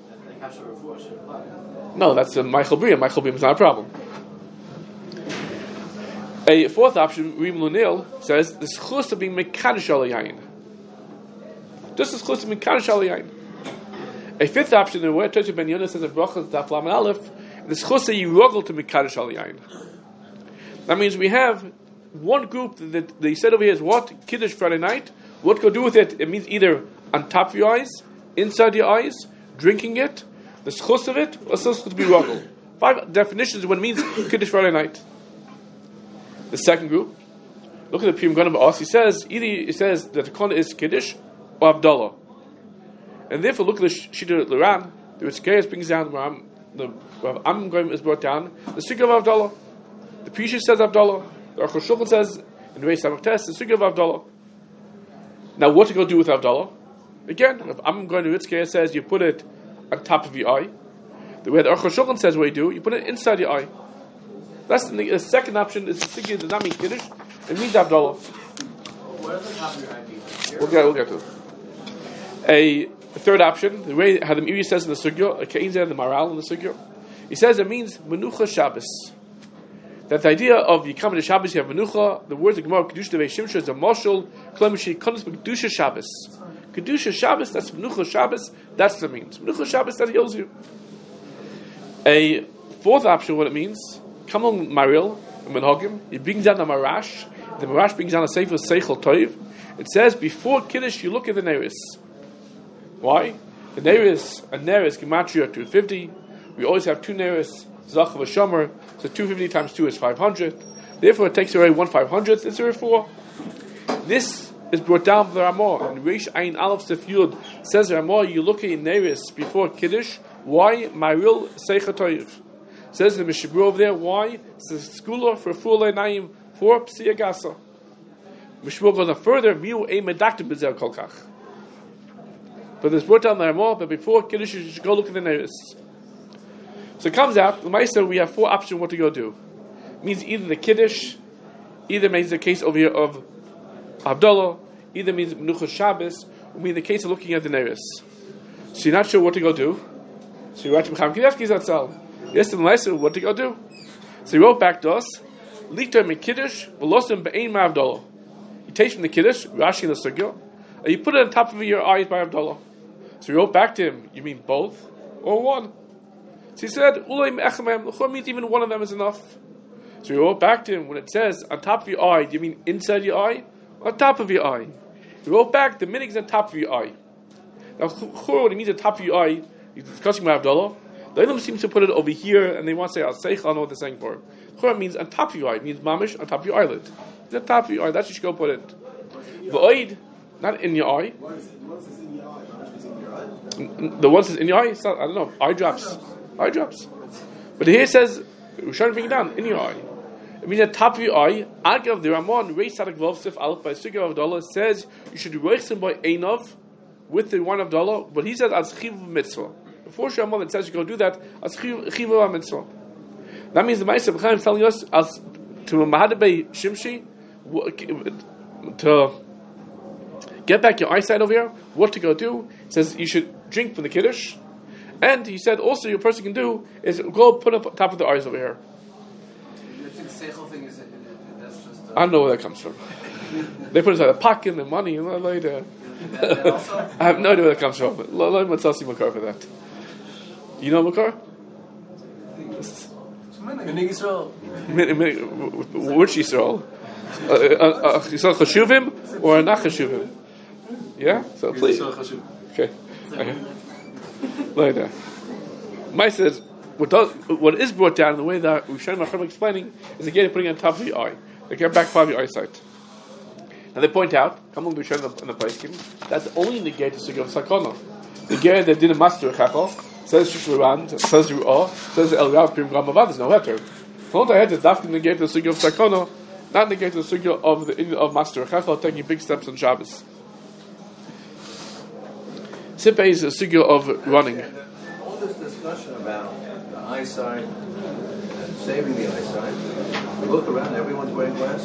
No, that's a Michael Bria. Michael Bria is not a problem. A fourth option, Rim Lunil, says the schus of being mekadosh al yain. Just the schus of mekadosh al yain. A fifth option, the way Tosha Ben Yonah says in Brachos Daf Lamed Aleph, the schus that you ruggle to mekadosh al yain. That means we have one group that they said over here is what Kiddush Friday night. What go do with it? It means either on top of your eyes, inside your eyes, drinking it, the schus of it, or schus to be ruggle. Five definitions of what it means Kiddush Friday night. The second group, look at the Piyam Ganim Ba'os. He says either he says that the Kona is Kiddush or Havdalah, and therefore look at the Shita Laran. The Ritzkei brings down the Rav Amram Goyim is brought down the Sugya of Havdalah. The Pisha says Havdalah. The Aruch HaShulchan says in Reish Samach Tes the Sugya of Havdalah. Now, what to go do with Havdalah? Again, Rav Amram Goyim the Ritzkei says you put it on top of your eye. The way the Aruch HaShulchan says what you do, you put it inside your eye. That's the, the second option. Is the Sigya does not mean Kiddush. It means Havdalah.
Where does the top of your eye mean?
We'll get, we'll get to it. A third option, the way how the Meiri says in the Sugya, a Keinzer and the Maral in the Sugya, he says it means Menucha Shabbos. That the idea of you come to Shabbos, you have Menucha, the words of Gemara, Kedusha Devei Shimsha is a Moshul, Klemishi, Kodesh Kedusha Shabbos. Kedusha Shabbos, that's Menucha Shabbos, that's what it means. Menucha Shabbos, that heals you. A fourth option, what it means, come on Maril, Menhogim, he brings down the Marash, the Marash brings down a Sefer Seichel Toiv. It says, before Kiddush, you look at the Neris. Why? The Neris, a Neris, Gematria two hundred fifty. We always have two Neris, Zach of a Shomer, so two hundred fifty times two is five hundred. Therefore, it takes away one five hundredth, it's a four. This is brought down by the Ramah. And Reish Ayin Aleph Sef Yud says, the Ramah, you look at your Neris before Kiddush. Why? Maril Seichel Toiv. Says the Mishabur over there, why? It's a schooler for full Naim for Psiya Gasa. Mishmur goes on further, Miu a medaktim b'zel kolkach. But this brought down the Ramah, but before Kiddush, you should go look at the Neris. So it comes out, the Ma'aser, we have four options what to go do. It means either the Kiddush, either means the case over here of Havdalah, either means Menucha Shabbos, or means the case of looking at the Neris. So you're not sure what to go do. So you write to Mecham Kidevski's outside. Yes, the Ma'aser, what to go do. So he wrote back to us, Likta me Kiddush, Velosim be'ein ma'avdalah. You take from the Kiddush, Rashi in the Sugya, and you put it on top of your eyes by Havdalah. So he wrote back to him, you mean both or one? So he said, Ulay me'echamem, l'chor means even one of them is enough. So he wrote back to him, when it says on top of your eye, do you mean inside your eye or on top of your eye? He wrote back, the minig is on top of your eye. Now, l'chor, when he means on top of your eye, he's discussing about Havdalah. The Olam seems to put it over here, and they want to say, Al Seich, I don't know what they're saying for. L'chor means on top of your eye, it means mamish, on top of your eyelid. It's on top of your eye, that's what you should go put it. V'oid, not in your eye. The one says in your eye, it's not, I don't know, eye drops. Eye drops. But here it says, we're trying to bring it down, in your eye. It means at top of your eye, Agav, the Ramon, Reis Sadak Vovsif, Aleph, by Sugya of Dollar, says you should reich him by Einov, with the one of Dollar, but he says, as Chiv Mitzvah. Before Shemon, it says you go do that, as Chiv Mitzvah. That means the Ma'aser B'chaim is telling us, as to Mahadabei Shimshi, to get back your eyesight over here, what to go do. He says you should drink from the Kiddush. And he said also your person can do is go put up top of the eyes over here.
You think Seichel thing is, that's just... Uh,
I don't know where that comes from. They put it inside a pocket and the money. You know, like that. I have no idea where that comes from. Lo Matzasi Makar for that. You know Makar?
Meaning Israel.
Which Yisrael? Yisrael Chashuvim or not Chashuvim? Yeah? So please. Okay. Okay. Like that. Mike says, what, does, what is brought down in the way that Rishonim Achronim explaining is again putting it on top of your eye. They get back part of your eyesight. And they point out, come on, Rishonim in the place, that's only negate the Sugya of Sakona. The Ger that didn't master Chachal says Shishruran, says Ru'ah, says El Rav Prim Ramavad, there's no heter. Hold I had to dafkin negate the Sugya of Sakona, not negate the Sugya of the of Master Chachal taking big steps on Shabbos. Sippe is a sugya of running.
All this discussion about the eyesight, and saving the eyesight, we look around, everyone's wearing glasses.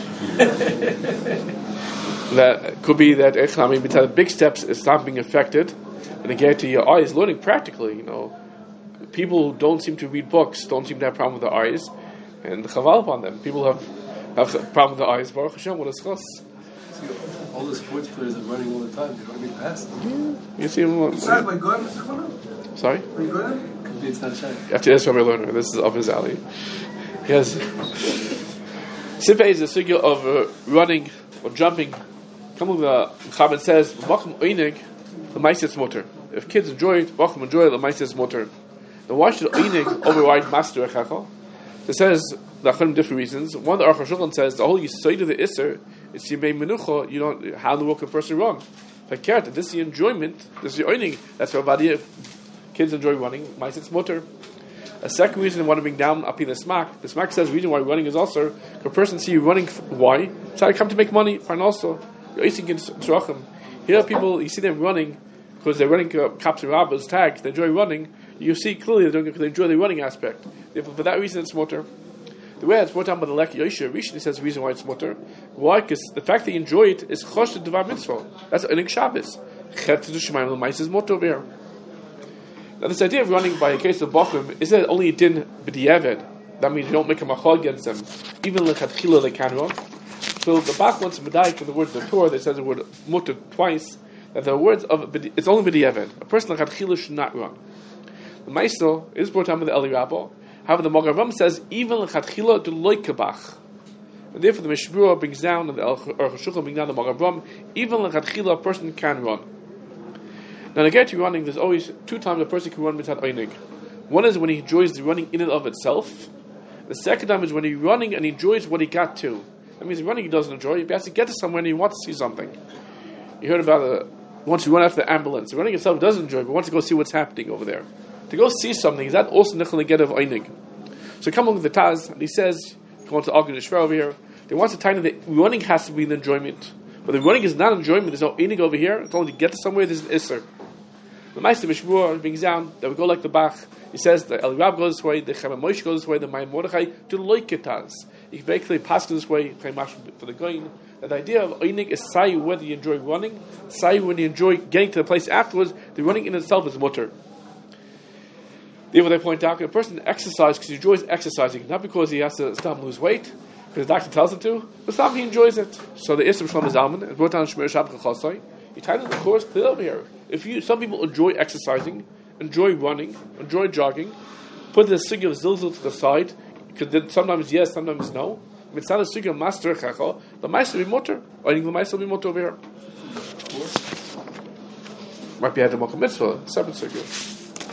That could be that I mean, the big steps is not being affected, and again to your eyes, learning practically. You know, people who don't seem to read books don't seem to have a problem with their eyes, and chaval upon them. People have have a problem with their eyes. Baruch Hashem, what is chos?
All the sports players are running all the time. They're running fast.
You see him?
Sorry, by going,
Sorry?
Are you going?
Could be it's not shy.
After this, Rabbi Lerner, this is up his alley. Yes. Sippe is a sugya of uh, running or jumping. Come on, the Chabad says, "V'cham oinig the ma'ases motor." If kids enjoy it, v'cham enjoy the ma'ases motor. Now, why should oinig override master echachal? It says there are different reasons. One, the Aruch HaShulchan says the whole yisoid of the iser is yimei menucha. You don't how the work a person wrong. If I care that this is the enjoyment, this is the oinig. That's what Vadia. Kids enjoy running. Ma'ases motor. A second reason they want to bring down api the smak. The smak says the reason why running is also a person see you running. Why? So I come to make money. Parnaso. Here, people you see them running because they're running uh, cops and robbers tags. They enjoy running. you see clearly they're going to enjoy the running aspect. Therefore, for that reason, it's mutter. The way it's brought down by the Lek Yosher Rishon says the reason why it's mutter. Why? Because the fact they enjoy it is chosh to devar mitzvah. That's earning Shabbos. Chet to the Shemaim l'mais is mutter over here. Now, this idea of running by a case of Bochum is that only din b'di'eved. That means you don't make a machal against them. Even lechatchila they can run. So the Bach wants to medayik from the word the Torah that says the word mutter twice. That the words of it's only b'di'eved. A person lechatchila should not run. The Maisel is brought down by the Eli Rabbo. However, the Magen Avraham says even lechatchila to loikabach. And therefore, the Mishmur brings down and the Aruch HaShulchan brings down the Magen Avraham. Even lechatchila a person can run. Now, to get to running, there's always two times a person can run mitzad einig. One is when he enjoys the running in and of itself. The second time is when he's running and he enjoys what he got to. That means running he doesn't enjoy. He has to get to somewhere and he wants to see something. You heard about the once you run after the ambulance. The running itself doesn't enjoy, but wants to go see what's happening over there. To go see something, is that also nichel get of einig? So come along with the Taz, and he says, he wants to argue the Shver over here. They want to tell you that running has to be an enjoyment. But the running is not enjoyment, there's no einig over here. It's only to get to somewhere, there's an isser. The Meister Mishmur brings down that we go like the Bach. He says the El Rab goes this way, the Chema Moshe goes this way, the Mayim Mordechai to loiketaz. He basically passes this way for the Goyin. That the idea of einig is sayu whether you enjoy running, sayu when you enjoy getting to the place afterwards. The running in itself is mutter. Therefore, they point out that a person exercises because he enjoys exercising, not because he has to stop and lose weight, because the doctor tells him to, but stop he enjoys it. So the Islam Shlomo Zalman and brought down Shmir Shabbat Chasai. He titled the course clear over here. If you, some people enjoy exercising, enjoy running, enjoy jogging, put the sugya of zilzul to the side, because sometimes yes, sometimes no. Mitzad the sugya master chacho, the meister will be mutter. I think the meister will be mutter over here. Might be had a mocha mitzvah, separate sugya.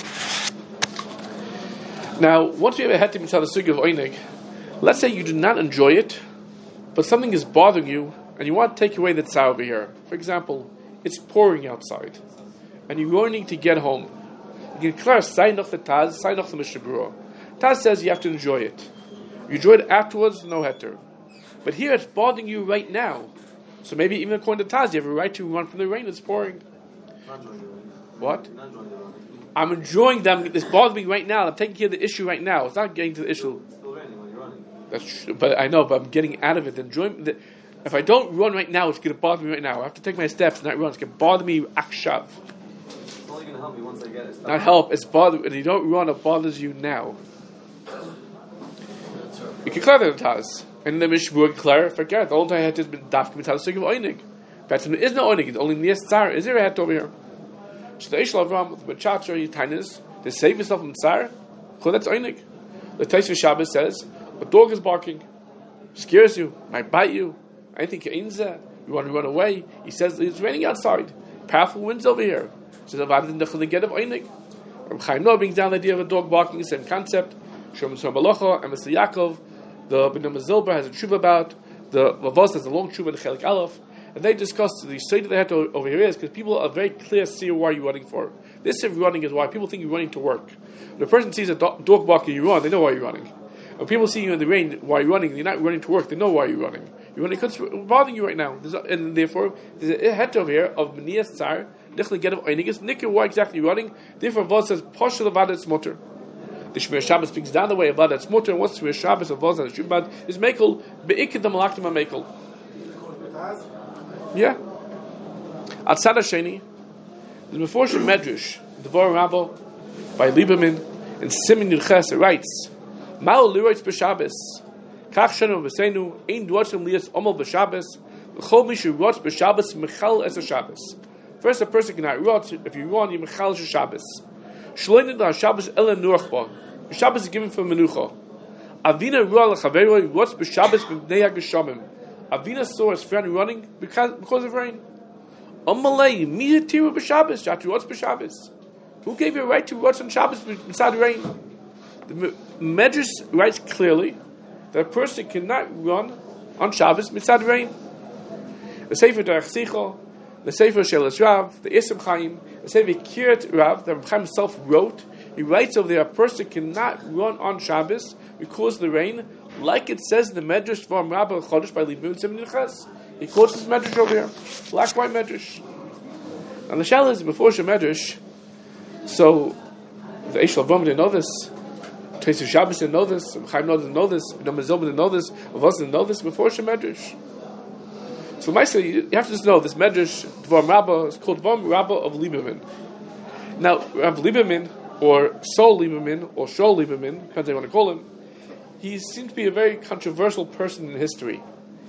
Now, once we have a head to mitzad the sugya of einig, let's say you do not enjoy it, but something is bothering you, and you want to take away the tzar over here. For example, it's pouring outside, and you're running to get home. You can declare sign off the Taz, sign off the Mishnah Berurah. Taz says you have to enjoy it. You enjoy it afterwards, no heter. But here it's bothering you right now. So maybe even according to Taz, you have a right to run from the rain that's pouring. What? I'm enjoying them. This bothers me right now. I'm taking care of the issue right now. It's not getting to the issue.
It's still raining when you're running.
That's true, but I know, but I'm getting out of it. Enjoying the, if I don't run right now, it's going to bother me right now. I have to take my steps and not run. It's going to bother me akshav.
It's only going to help you once I get it.
Not help. It's bother. And you don't run, it bothers you now. You can clear the Taz. And the Mishmur clear. Forget the whole time I had to be dafka mitzad sugya of einig. But there is no einig. It's only nias tzar. Is there a hat over here? So the Eish Lavram with Chatzar Yitainis to save yourself from tzar. So that's einig. The Taisva Shabbos says a dog is barking, scares you, might bite you. I think you want to run away. He says it's raining outside. Powerful winds over here. So the Vadim Dechel get of einig. Chaim Noah brings down the idea of a dog barking. The same concept. Shom Yisrael Balacha and Mister Yaakov. The Bnei Zilber has a tshuva about. The Lavos has a long tshuva in the Chelik Aleph. And they discuss the state of the head over here is because people are very clear to see why you're running for. This if running is why people think you're running to work. When a person sees a dog barking, you run, they know why you're running. When people see you in the rain while you're running, you're not running to work, they know why you're running. You're running because it's bothering you right now. There's a, and therefore, there's a head over here of Menias Tsar, Nichle get of Einigus, Nikir, why exactly you're running. Therefore, Vod says, Poshel of Adat's Mutter. The Shmir Shabbos speaks down the way of Adat's Mutter, and what's Shmir Shabbos of Vod and Shubad is Mekel, Be'ikid the Malaktim Mekel. Yeah. At Tzad Hasheni, the Meforshim Medrash, the Dvar Rabbo, by Lieberman, in Simin Yirches, it writes, Ma'al Liroitz B'Shabbos, Kach Shenu B'Seinu, Ein Dwartzim Lias Omel B'Shabbos, L'chol Mishu Rotz B'Shabbos, Mechal Es HaShabbos. First, a person cannot rot, if you run, you Mechal Es HaShabbos. Shloinid HaShabbos Elen Nuachba, B'Shabbos is given for Menucha. Avina Ruah L'Chaveroi, Rotz B'Shabbos B'Bnei HaGeshomim. Avina saw his friend running because, because of rain. Amalei, Miyatiru B'Shabbos, Jatu Rotz B'Shabbos. Who gave you a right to rotz on Shabbos beside rain? The Medrash writes clearly that a person cannot run on Shabbos beside rain. The Sefer Derech Sicha, the Sefer Shelas Rav, the Isam Chaim, the Sefer Kirat Rav, that Rav Chaim himself wrote, he writes over there a person cannot run on Shabbos because of the rain, like it says in the Medrash Dvar Rabba Chodesh by Libun Simin Yirches. He quotes this Medrash over here, black white Medrash. And the Shal is before Shem Medrash. So The Eish Lavon didn't know this. Tosef Shabbos didn't know this. Chaim didn't know this. Bnei Zilman didn't know this. Avos didn't know this before Shem Medrash. So, Maisa, you have to just know this Medrash Dvar Rabbah is called Dvar Rabbah of Lieberman. Now, Rav Lieberman, or Sol Lieberman, or Shol Lieberman, depends how you want to call him, he seems to be a very controversial person in history.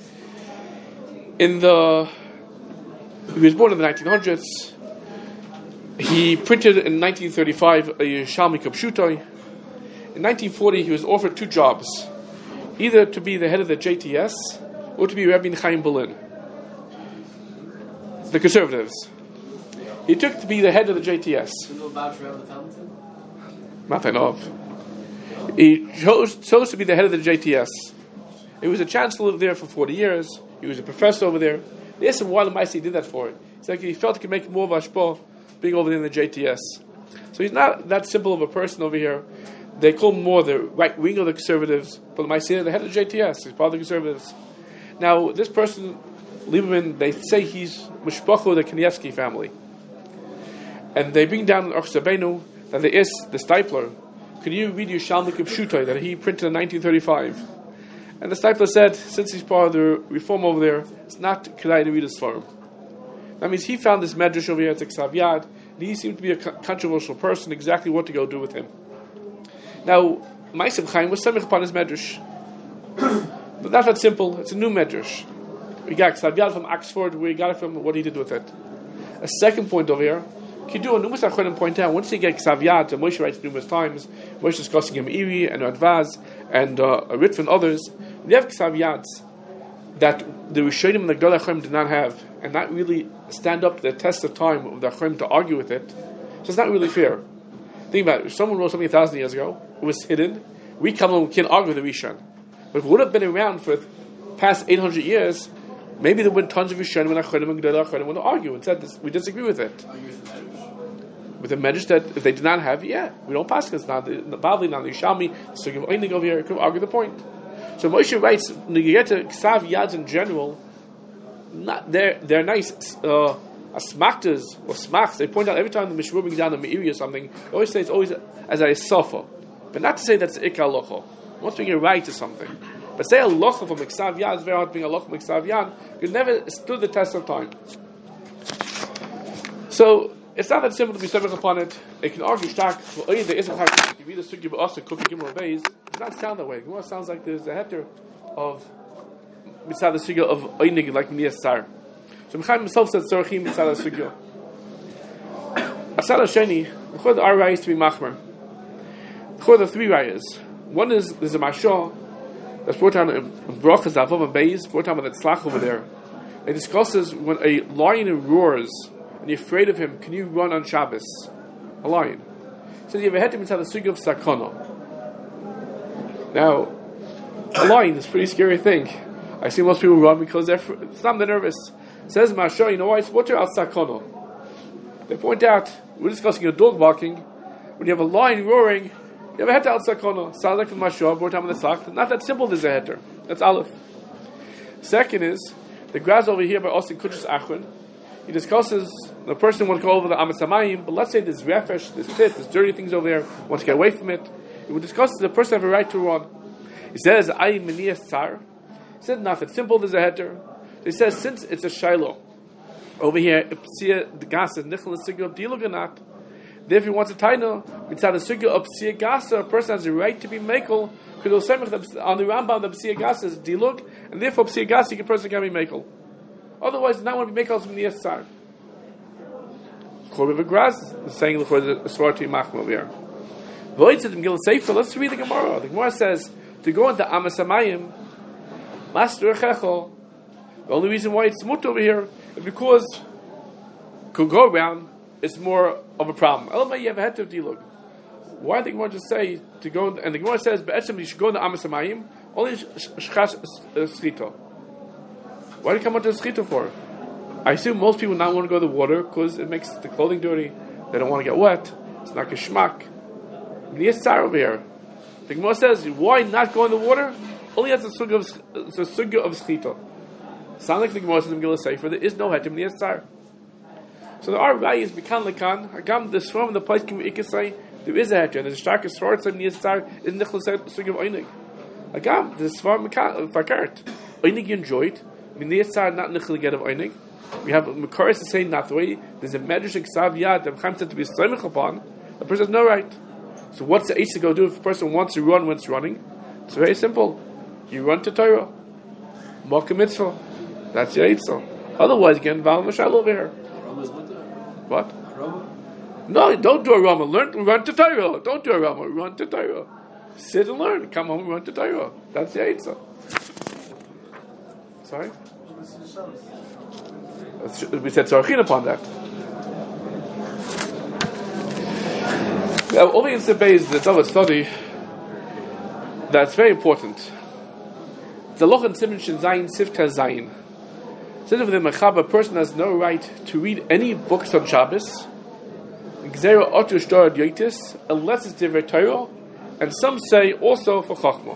In the, he was born in the nineteen hundreds. He printed in nineteen thirty-five a Yerushalmi Kapshutai. In nineteen forty, he was offered two jobs, either to be the head of the J T S or to be Rabbi Chaim Berlin, the conservatives. He took to be the head of the J T S. Not I know of. He chose, chose to be the head of the J T S. He was a chancellor there for forty years. He was a professor over there. They asked him why he did that for. He's like, he felt he could make more of ashpah being over there in the J T S. So he's not that simple of a person over here. They call him more the right wing of the conservatives, but Maaseh, the head of the J T S, he's part of the conservatives. Now, this person, Lieberman, they say he's Mishpacha of the Kanievsky family. And they bring down in Orch Sabenu that there is the Stipler. Could you read Yerushalmi Kapshutai that he printed in nineteen thirty-five? And the Stipler said, since he's part of the reform over there, it's not Kedai to read his farm. That means he found this Medrash over here at Ksav Yad, and he seemed to be a controversial person, exactly what to go do with him. Now, Ma'aseh Chaim was samich upon his Medrash. But not that simple, it's a new Medrash. We got Ksav Yad from Oxford, we got it from what he did with it. A second point over here, Kidu and numerous Achronim point out, once you get Ksav Yad, and Moshe writes numerous times, Moshe discussing him Iri and Radvaz and uh, Ritva and others, when you have Ksav Yad that the Rishonim and the Gedolei Achronim did not have, and not really stand up to the test of time of the Achronim to argue with it, so it's not really fair. Think about it, if someone wrote something a thousand years ago, it was hidden, we come along, we can't argue with the Rishon. But if it would have been around for past eight hundred years, maybe there would tons of Rishonim and Achronim and Gedolei Achronim would argue and said this, we disagree with it. With a Medrash that if they did not have, yeah, we don't pass this now. The Bavli, now the Yerushalmi, so give anything over here, could argue the point. So Moshe writes, when you get to Ksav Yads in general, not they're they're nice uh, asmaktas or smachs. They point out every time the Mishra brings down a Meiri or something, they always say it's always as a sofa, but not to say that's ikka locha. Once we get right to something, but say a locha from Ksav Yad is very hard being a locha from Ksav Yad. You never stood the test of time. So it's not that simple to be stuck upon it. It can argue stark. Well, there isn't hard. You read a sugi but also cooking gimel beis. It does not sound that way. It sounds like there's a heter of mitzad the sugi of einig like niyas sar. So Mechaim himself said tzorchim mitzad the sugi. Asad Hasheni. Before the our rayas to be machmer. Before the three rayas. One is there's a mashal that's brought down in brachas avov and beis. Brought down with that tzlach over there. It discusses when a lion roars and you're afraid of him, can you run on Shabbos? A lion. So you have a heter inside the sugi of sakana. Now, a lion is a pretty scary thing. I see most people run because they're some they're nervous. Says Mashal, you know why? It's water al sakana. They point out, we're discussing a dog barking. When you have a lion roaring, you have a heter al sakana. Sounds like the Mashal, brought down with the sak. Not that simple, there's a heter. That's aleph. Second is, the grass over here by Austin Kuchus Achron. He discusses the person wants to go over the Amas Hamayim, but let's say there's refesh, there's pit, there's dirty things over there, wants to get away from it. He would discuss the person have a right to run. He says, I meniyas tsar. He said, not it's simple, there's a heter. He says, since it's a shiloh, over here, if psia the gas is nichel sigil of dilug or not, therefore he wants a taina, inside the sigil of psia gasa, a person has a right to be mekel, because on the Rambam, the psia gasa is dilug, and therefore psia gasa, a person can be mekel. Otherwise, not want to be mekel from the Yitzhar. Korban V'graz is saying the Svar to Yimachim over here. Void said in Gil Sefer, let's read the Gemara. The Gemara says, to go into Amas Hamayim, Master Echechol, the only reason why it's mut over here is because could go around, it's more of a problem. Elamai, you have a head of dilug. Why did the Gemara just say to go, and the Gemara says, Be'etzem, you should go into Amas Hamayim, only Shchas Schito. Why do you come onto the schita for? I assume most people not want to go to the water because it makes the clothing dirty. They don't want to get wet. It's not geschmack. Niyas tsar over here. The Gemara says, why not go in the water? Only as a sugya of, a sugya of schita. Sound like the Gemara says in Megillah Sefer, there is no heter niyas tsar. So there are rayas bikan lekan. Agam the swarm in the place can ikasai there is a heter, and there's a starkest sword in the Yitzhar, is Nicholas Sug of Einig. Agam, there's a sword Fakart. Einig you enjoy it. I mean, the Yitzhar not Nicholas get of Einig. We have Makaris to say not the way. There's a Medrash Ksav Yad that Chaim said to be Soimich upon. The person has no right. So what's the Eish to go do if a person wants to run when it's running? It's very simple. You run to Torah. Mocha Mitzvah. That's your Eitzah. Otherwise, again, Val Mashal over here.
Rama's mutter.
What?
Rama?
No, don't do a Rama. Learn, run to Torah. Don't do a Rama. Run to Torah. Sit and learn. Come home and run to Torah. That's the Eitzah. Sorry? We said Tzarchin upon that. Now, all the Yitzhak is the Dava study that's very important. The Loch and Simon Shin Zayin Sifta Zayin. Says of the Mechab, a person has no right to read any books on Shabbos, Gzera Otu Shtor Yotis, unless it's Divrei Torah, and some say also for Chachma.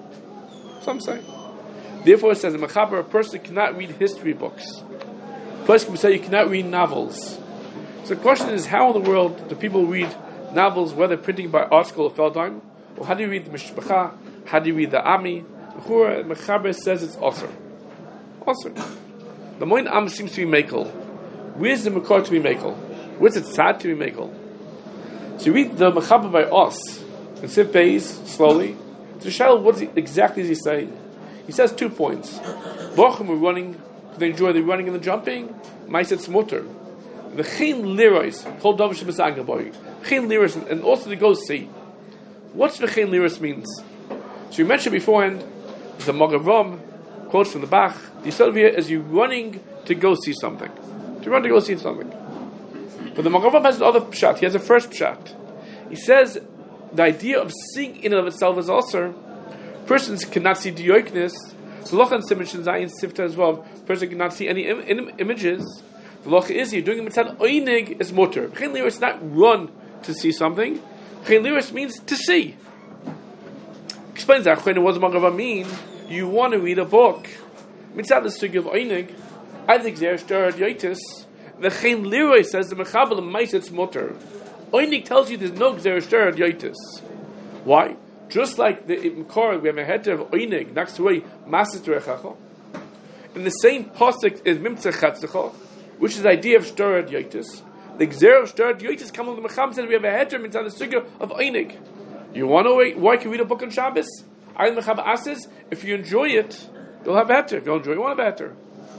Some say. Therefore, it says the Mechab, a person cannot read history books. A person can say you cannot read novels. So the question is, how in the world do people read novels, whether printing by Art School or Feldheim, or how do you read the Mishpacha? How do you read the Ami? The Mechaber says it's Osir. Osir. The Moin Am seems to be Mekel. Where's the Mekar to be Mekel? Where's it Tzad to be Mekel? So you read the Mechaber by Os, and Siv Beis, slowly. To Shal, what is he, exactly is he saying? He says two points. Bochum are running, they enjoy the running and the jumping. Maisetz Mutter. The Chin Liros, Kol Dov Shebesagaboy. Chin Liros, and also to go see. What's the Chin Liros means? So you mentioned beforehand, the Magavam quotes from the Bach, the Yisrael here is you running to go see something. To run to go see something. But the Magavam has another pshat, he has a first pshat. He says, the idea of seeing in and of itself is also, persons cannot see the yoikness, the Loch and Simon Zayin Sifta as well, person cannot see any Im- Im- images. The Loch is you're doing a mitzvah oinig is motor. Chen liris not run to see something. Chen liris means to see. Explains that when it was Magava mean you want to read a book. Mitzvah the sugi of oinig. I think there stirred yotis. The chen liris says the mechabel meisetz motor. Oinig tells you there's no gzer stirred yotis. Why? Just like the Mekor, we have a heter of oinig next to a masas rechacha. In the same pasuk is mimtzah chatzecha, which is the idea of Shtorad Yotis. The Gzer of Shtorad Yotis comes from the Mecham says we have a heter mitzvah the suga of Einig. You want to wait? Why can you read a book on Shabbos? I the Mecham asks, if you enjoy it, you'll have a heter. If you don't enjoy it, you won't have a heter.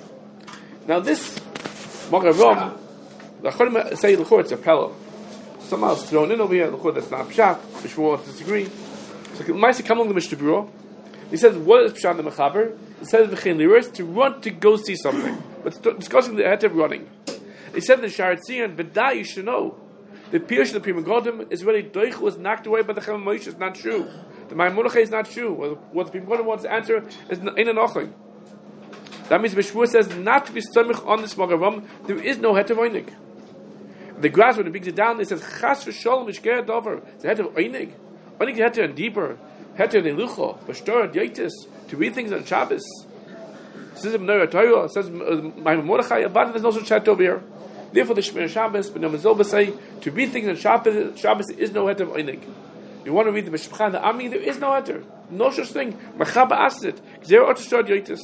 Now this Magavam, the Chodim say the it's a pillow. Somehow it's thrown in over here. The that's not pshat. Which we won't disagree. So Maisa come along the Mishnah Berurah. He says, what is pshat the Mechaber? He says v'chein liris to run to go see something. But discussing the heter of running. He said in the Sharat Zion, V'da you should know, the Pirush of the Pri Megadim is really Doich was knocked away by the Chem Moshe. It's not true. The Maimonides is not true. What the Pri Megadim wants to answer is in a nothing. That means Bishvur says not to be stomach on this Magavam. There is no heter of Einig. The grass when it brings it down, it says Chas v'Sholom Mishker Dover. The heter of Einig. Einig heter and deeper. Heter and Elucha. B'Shtor and Yaitis. To read things on Shabbos. Says Mnei Torah, says my Mordechai, but there's no such chat over here. Therefore, the Shemir Shabbos, but Namazova say to read things on Shabbos, Shabbos is no heter of Einig. You want to read the Mishpcha and the Ami, there is no heter, no such thing. Machaba asked it. Zero Otoshad Yotis.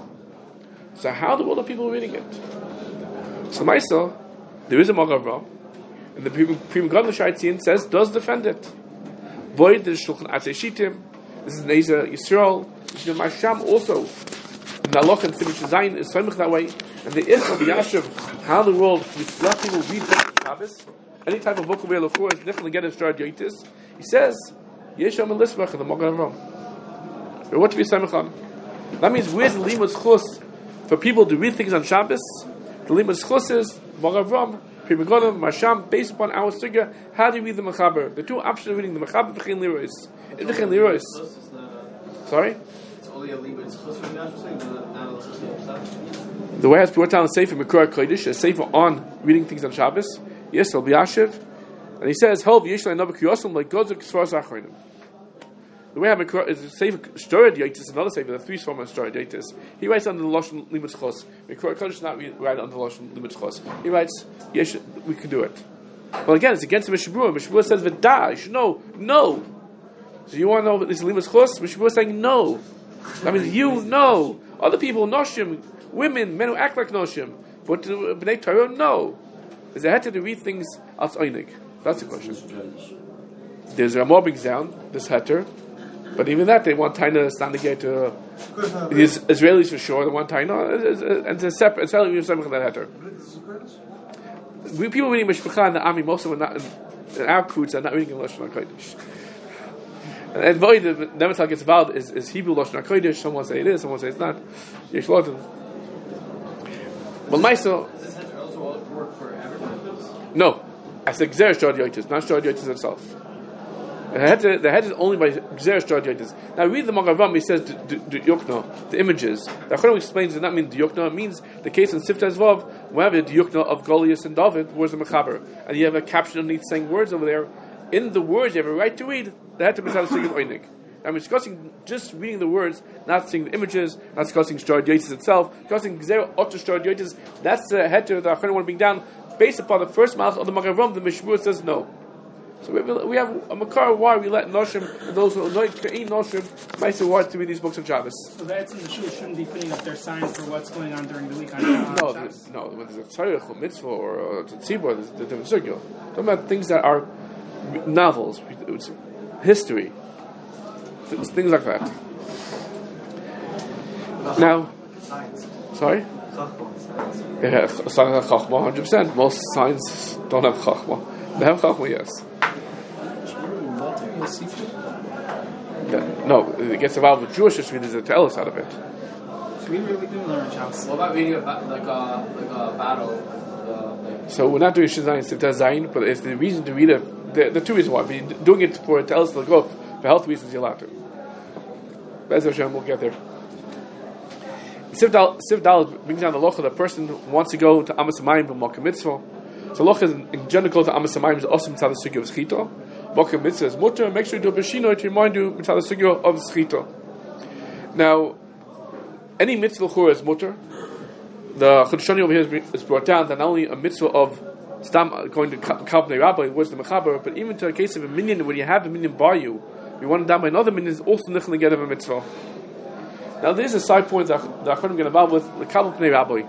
So how the world are people reading it? So Maisa, there is a Magavra, and the Pri Megadim Shaitzin says does defend it. Void the Shulchan Atzei Shittim. This is Neza Yisrael. This is Masham also. The Aloch and Simon Zayin is Soimach that way, and the Ish of the Yashiv, how in the world you let people read books of Shabbos, any type of book of Elokur is definitely getting started Yotis. He says, Yesham and Lisbach and the Magen Avram. Or what to be Soimach on? That means where's the Limud Chus for people to read things on Shabbos? The Limud Chus is Magen Avram, Pri Megadim, Masham, based upon our Sugya, how do you read the Mechaber? The two options of reading the Mechaber, V'chein Liros. In V'chein Liros. Sorry? The way has brought down a sefer Mekor Kodesh, a sefer on reading things on Shabbos. Yes, it'll be Yashiv, and he says, "Hov Yishlei Nabek Yosem like Godzik Sfars Achronim." The way Mekor is a sefer Shtorad Yotis, another sefer, the three form of Shtorad Yotis. He writes under the Lashon Limud Chos. Mekor Kodesh not write under the Lashon Limud Chos. He writes, "Yes, we can do it." Well, again, it's against the Mishabura. Mishabura says v'da. You should know. No. So you want to know if this is limas chus? Mishabura is saying no. That means you know. Other people, noshim, women, men who act like noshim, but b'nei Torah, no. Is a heter to read things as einig? That's the question. There's a more brings down this heter, but even that they want Taina stand again to uh, the Israelis for sure. They want Taina, and it's a separate. It's really separate that heter. We people reading Mishpacha in the army, most of them are not in, in our crews are not reading in Lashon HaKodesh. And Void, the Nemetal gets involved is, is Hebrew Lashon HaKodesh. Someone say it is, someone say it's not. Yesh Lotan. Well, Maisa.
Does this heter also work for everyone?
No, I said Gzeres Shad Yotis, not Shad Yotis itself. The head, the head is only by Gzeres Shad Yotis. Now read the Magavam. He says the Yukna, the images. The Acharon explains does not mean the Yukna. It means the case in Siftaz Vav, wherever the Yukna of Goliath and David was the Mechaber, and you have a caption underneath saying words over there. In the words, you have a right to read. The head to be Sigil Oinig. I'm discussing just reading the words, not seeing the images, not discussing Shad Yotis itself, discussing Gzeres Otter Shad Yotis. That's the head to the Acharon want to bring down. Based upon the first mouth of the Magavam, the Mishmur says no. So we have, we have a makar why we let Noshim and those who anoint Ka'in Noshim might say why to read these books of Shabbos.
So that's in the shul shouldn't be putting up their signs for what's going on during the week on, on
No,
Shabbos?
no, when there's a tzarech or mitzvah or a tzibur, there's a different sugya. Talking about things that are novels, it's history, it's things like that. Now,
Science.
sorry?
Chachma.
Yeah, chachma, one hundred percent. Most signs don't have chachma. They have chachma, yes. Yeah, no, it gets involved with Jewish history. There's a tell us out of it.
So we really do learn Shabbos.
What about reading a ba- like a like a battle? Uh, like
So we're not doing Shizayin Sifta Zayin, but it's the reason to read it. The, the two reasons why. We're doing it for it tells the growth. For health reasons, you're allowed to. Bez Hashem, we'll get there. Sifdal Sifdal brings down the locha. The person who wants to go to Amos Hamayim b'Malka Mitzvah. So locha is in general go to Amos Hamayim is also mitzvah the sugya of schita. Malka Mitzvah is mutter. Make sure you do a b'shino to remind you mitzvah the sugya of schita. Now, any mitzvah chura is mutter. The Chudshani over here is brought down that not only a mitzvah of stam going to Kalpnei Rabbi was the mechaber, but even to a case of a minion, when you have a minion by you, you want to down by another minion is also nichel together of a mitzvah. Now there's a side point that the Acharonim get involved with the Kalpnei Rabbi.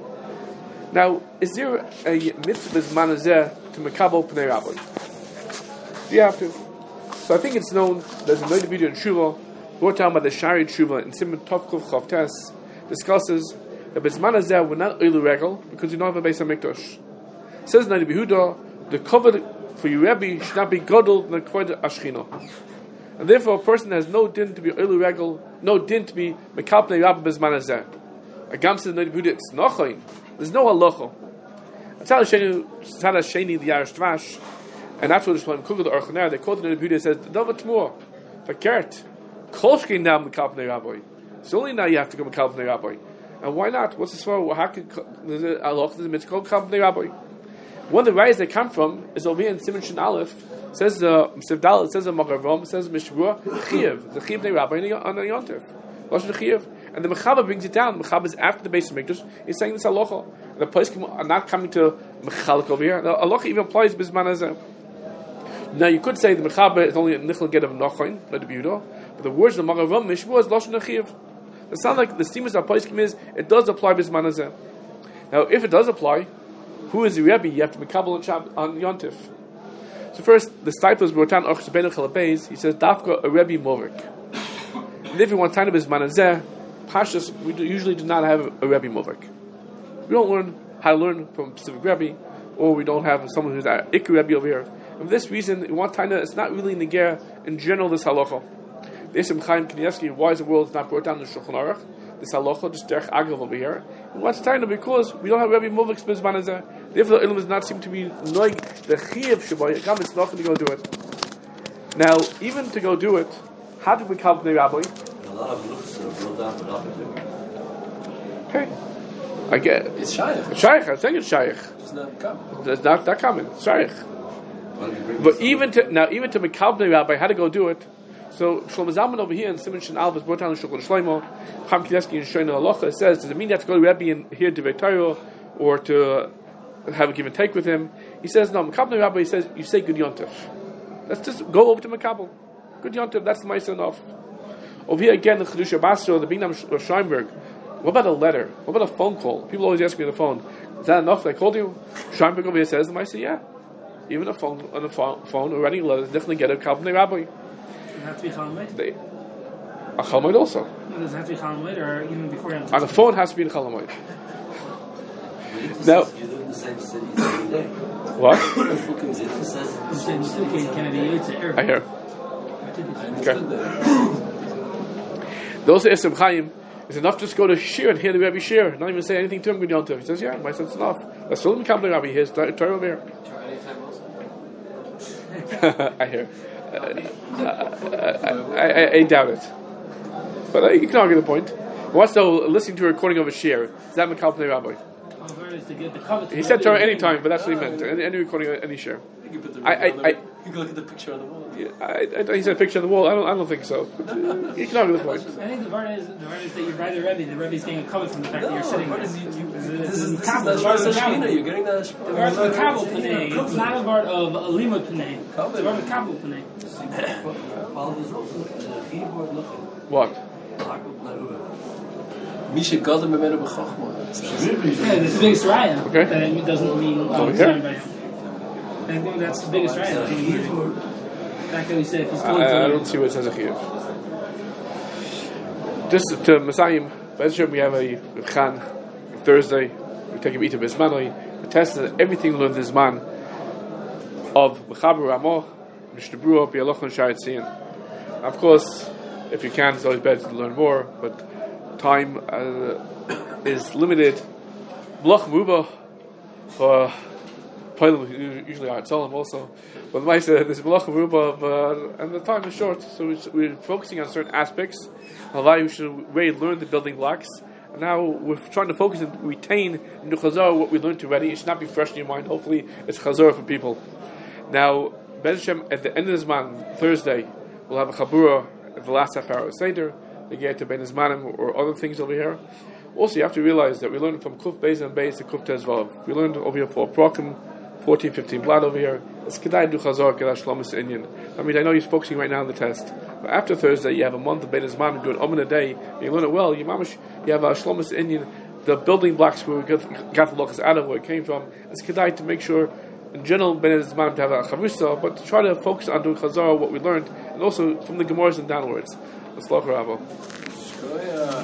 Now, is there a mitzvah manazeh to Mekabel Pnei Rabbi? Do you have to? So I think it's known. There's a noted video in Shuvah brought down by the Shari Shuvah in Simon Tovkov Chavtes discusses that Bisman Azeh were not Eilu Regel because you don't have a base of Mikdash. Says Nabi Yehuda, the cover for your Rebbe should not be Godel than Kvod Ashchina. And therefore a person has no din to be Eilu Regel, no din to be Mekabel Rabbi Bisman Azeh. A Gam says Nabi Yehuda, it's Nochain. There's no halacha. Tzad Sheni the Yarish Tvash, and that's what the Shloim Kugel the Orchaner, they quoted Nabi Yehuda, says, Dava Tmur, Fakert, Kolshkin now Mekabel Rabbi. So only now you have to go Mekabel Rabbi. And why not? What's this for? How could there's a halach? There's a mitzvah called Kalpnei Rabbi. One of the rayas they come from is over here in Simon Shin Aleph. Says the Sivdal. It says the Magavom. It says Mishvua Chiyuv. The Chiyuv Nei Rabbi on the Yontif. Lashon Chiyuv. And the Mechaber brings it down. The Mechaber is after the base of Mikdash. He's saying this halacha. And the place are not coming to Mechalik over here. The halacha even applies Bisman Hazeh. Now you could say the Mechaber is only a nichel get of Nochain, not the Yehuda. But the words of the Magavom Mishvua is Lashon Chiyuv. It sounds like the steamers of Paiskim is it does apply Bisman Hazeh. Now, if it does apply, who is the Rebbe? You have to be Kabbalah on, Shab- on Yontif. So first, the Stiples brought down Orch Shebenu Chalabez. He says Dafka a Rebbe Movik. And if you want time of Bisman Hazeh, Pashas we do, usually do not have a Rebbe Movik. We don't learn how to learn from a specific Rebbe, or we don't have someone who's an Ikar Rebbe over here. And for this reason, in one time, it's not really Neger in general this halacha. The Isam Chaim Kanievsky, why is the world not brought down in the Shulchan Aruch? This halacha, just derech agav over here. And what's time because we don't have Rebbe Movik Bisman Hazeh. Therefore, the ilm does not seem to be noig the chiyuv shabai. Come, it's not going to go do it. Now, even to go do it, how do we count the Rabbi?
A lot of looks are brought down without it.
Okay, I get it.
it's shaykh.
It's shaykh. I think it's shaykh.
It's not come.
It's not that common. It's shaykh. But even to now, even to Mekabel the Rabbi, how to go do it? So Shlomo Zalman over here in Simon Shin Alva is brought down in Shulchan Shlomo. Chaim Kanievsky in Shoyna Halacha says, does it mean you have to go to Rebbe and hear Divrei Torah or to have a give and take with him. He says, no, Makabel Rabbi, he says, you say good yontif. Let's just go over to Makabel. Good yontif, that's the Maisa enough. Over here again, the Chiddush Basra, the Binam Scheinberg. What about a letter? What about a phone call? People always ask me on the phone, is that enough? I called you. Scheinberg over here says, the Maisa, yeah. Even a phone, on a phone, phone or writing a letter, definitely get a Kabbalah Rabbi.
Does it have to be Chalamoid?
They, a Chalamoid also.
No, does it have to be Chalamoid or even before Yom
On
Tov?
the phone, it has to be in Chalamoid.
You
Now,
live in the same city every day.
what?
It says
You said you still can't can it be Yotze Erev?
I hear.
Understood that.
Those are Isam Chaim. It's enough just go to Shir and hear the Rabbi Shir, not even say anything to him. Good Yontif. He says, yeah, my son's enough. That's still in Kabbalah Rabbi. Here's Torah over here.
Anytime also.
I hear. Uh, uh, I, I, I doubt it. But uh, you can argue the point. What's though listening to a recording of a Shir? Is that Kabbalah Rabbi?
Well, is to get the cover to
He
the
said Torah
Rebbe.
anytime, but that's what he meant. Any, any recording of any Shir.
You can put the
I- I-
on the,
I-
you can look at the picture on the wall.
Yeah, I, I, he said a picture on the wall. I don't. I don't think so. But, uh, you can argue the point.
I think the word is the word is that you're by the Rebbe. The Rebbe is getting covered from the fact that you're sitting there.
This is
This
this
is
is
the
the
Kabbalah, the word of
Shashina.
Kabbalah.
You're getting the
The word of Kabbalah Pnei. It's not a word of Limud Pnei. It's a word of Kabbalah Pnei.
Paul is also the keyboard looking.
What?
Misha Gadol Memenu B'Chachma.
Yeah, that's the biggest raya.
Okay.
That it doesn't mean
Over
um,
here?
anybody. I think that's the biggest raya. Back that we said, if he's told
I, I
to
don't see what it says a chiyuv. Just to Masayim, we have a Khan Thursday. We take him eat a bismanoi. We tested everything we learned this man of Mechaber Ramo, Mishnah Berurah, Bialoch and Shayat Tzion. Of course, if you can, it's always better to learn more, but time uh, is limited. Bloch Muba for Poilim, usually I tell him also. But the said there's Bloch Muba, but and the time is short, so we're, we're focusing on certain aspects. Although we should really learn the building blocks. And now we're trying to focus and retain in the Chazar what we learned already. It should not be fresh in your mind. Hopefully, it's Chazar for people. Now, Ben Hashem, at the end of this month, Thursday, we'll have a Chabura at the last half hour of Seder. They get to Ben Zmanim or other things over here. Also, you have to realize that we learned from Kuf Beis and Beis to Kuf Tezvav. We learned over here for Prokim, fourteen, fifteen blood over here. It's Kedai Du Chazar, Kedai Shlomis Inyan. I mean, I know you're focusing right now on the test. But after Thursday, you have a month of Ben Zmanim, do an Om in a day, and you learn it well. You, mamish, you have a Shlomis Inyan, the building blocks where we got, got the locus out of, where it came from. It's Kedai to make sure, in general, Ben Zmanim to have a Chavusa, but to try to focus on doing Chazar, what we learned, and also from the Gemaras and downwards. Let's look, Rabbi.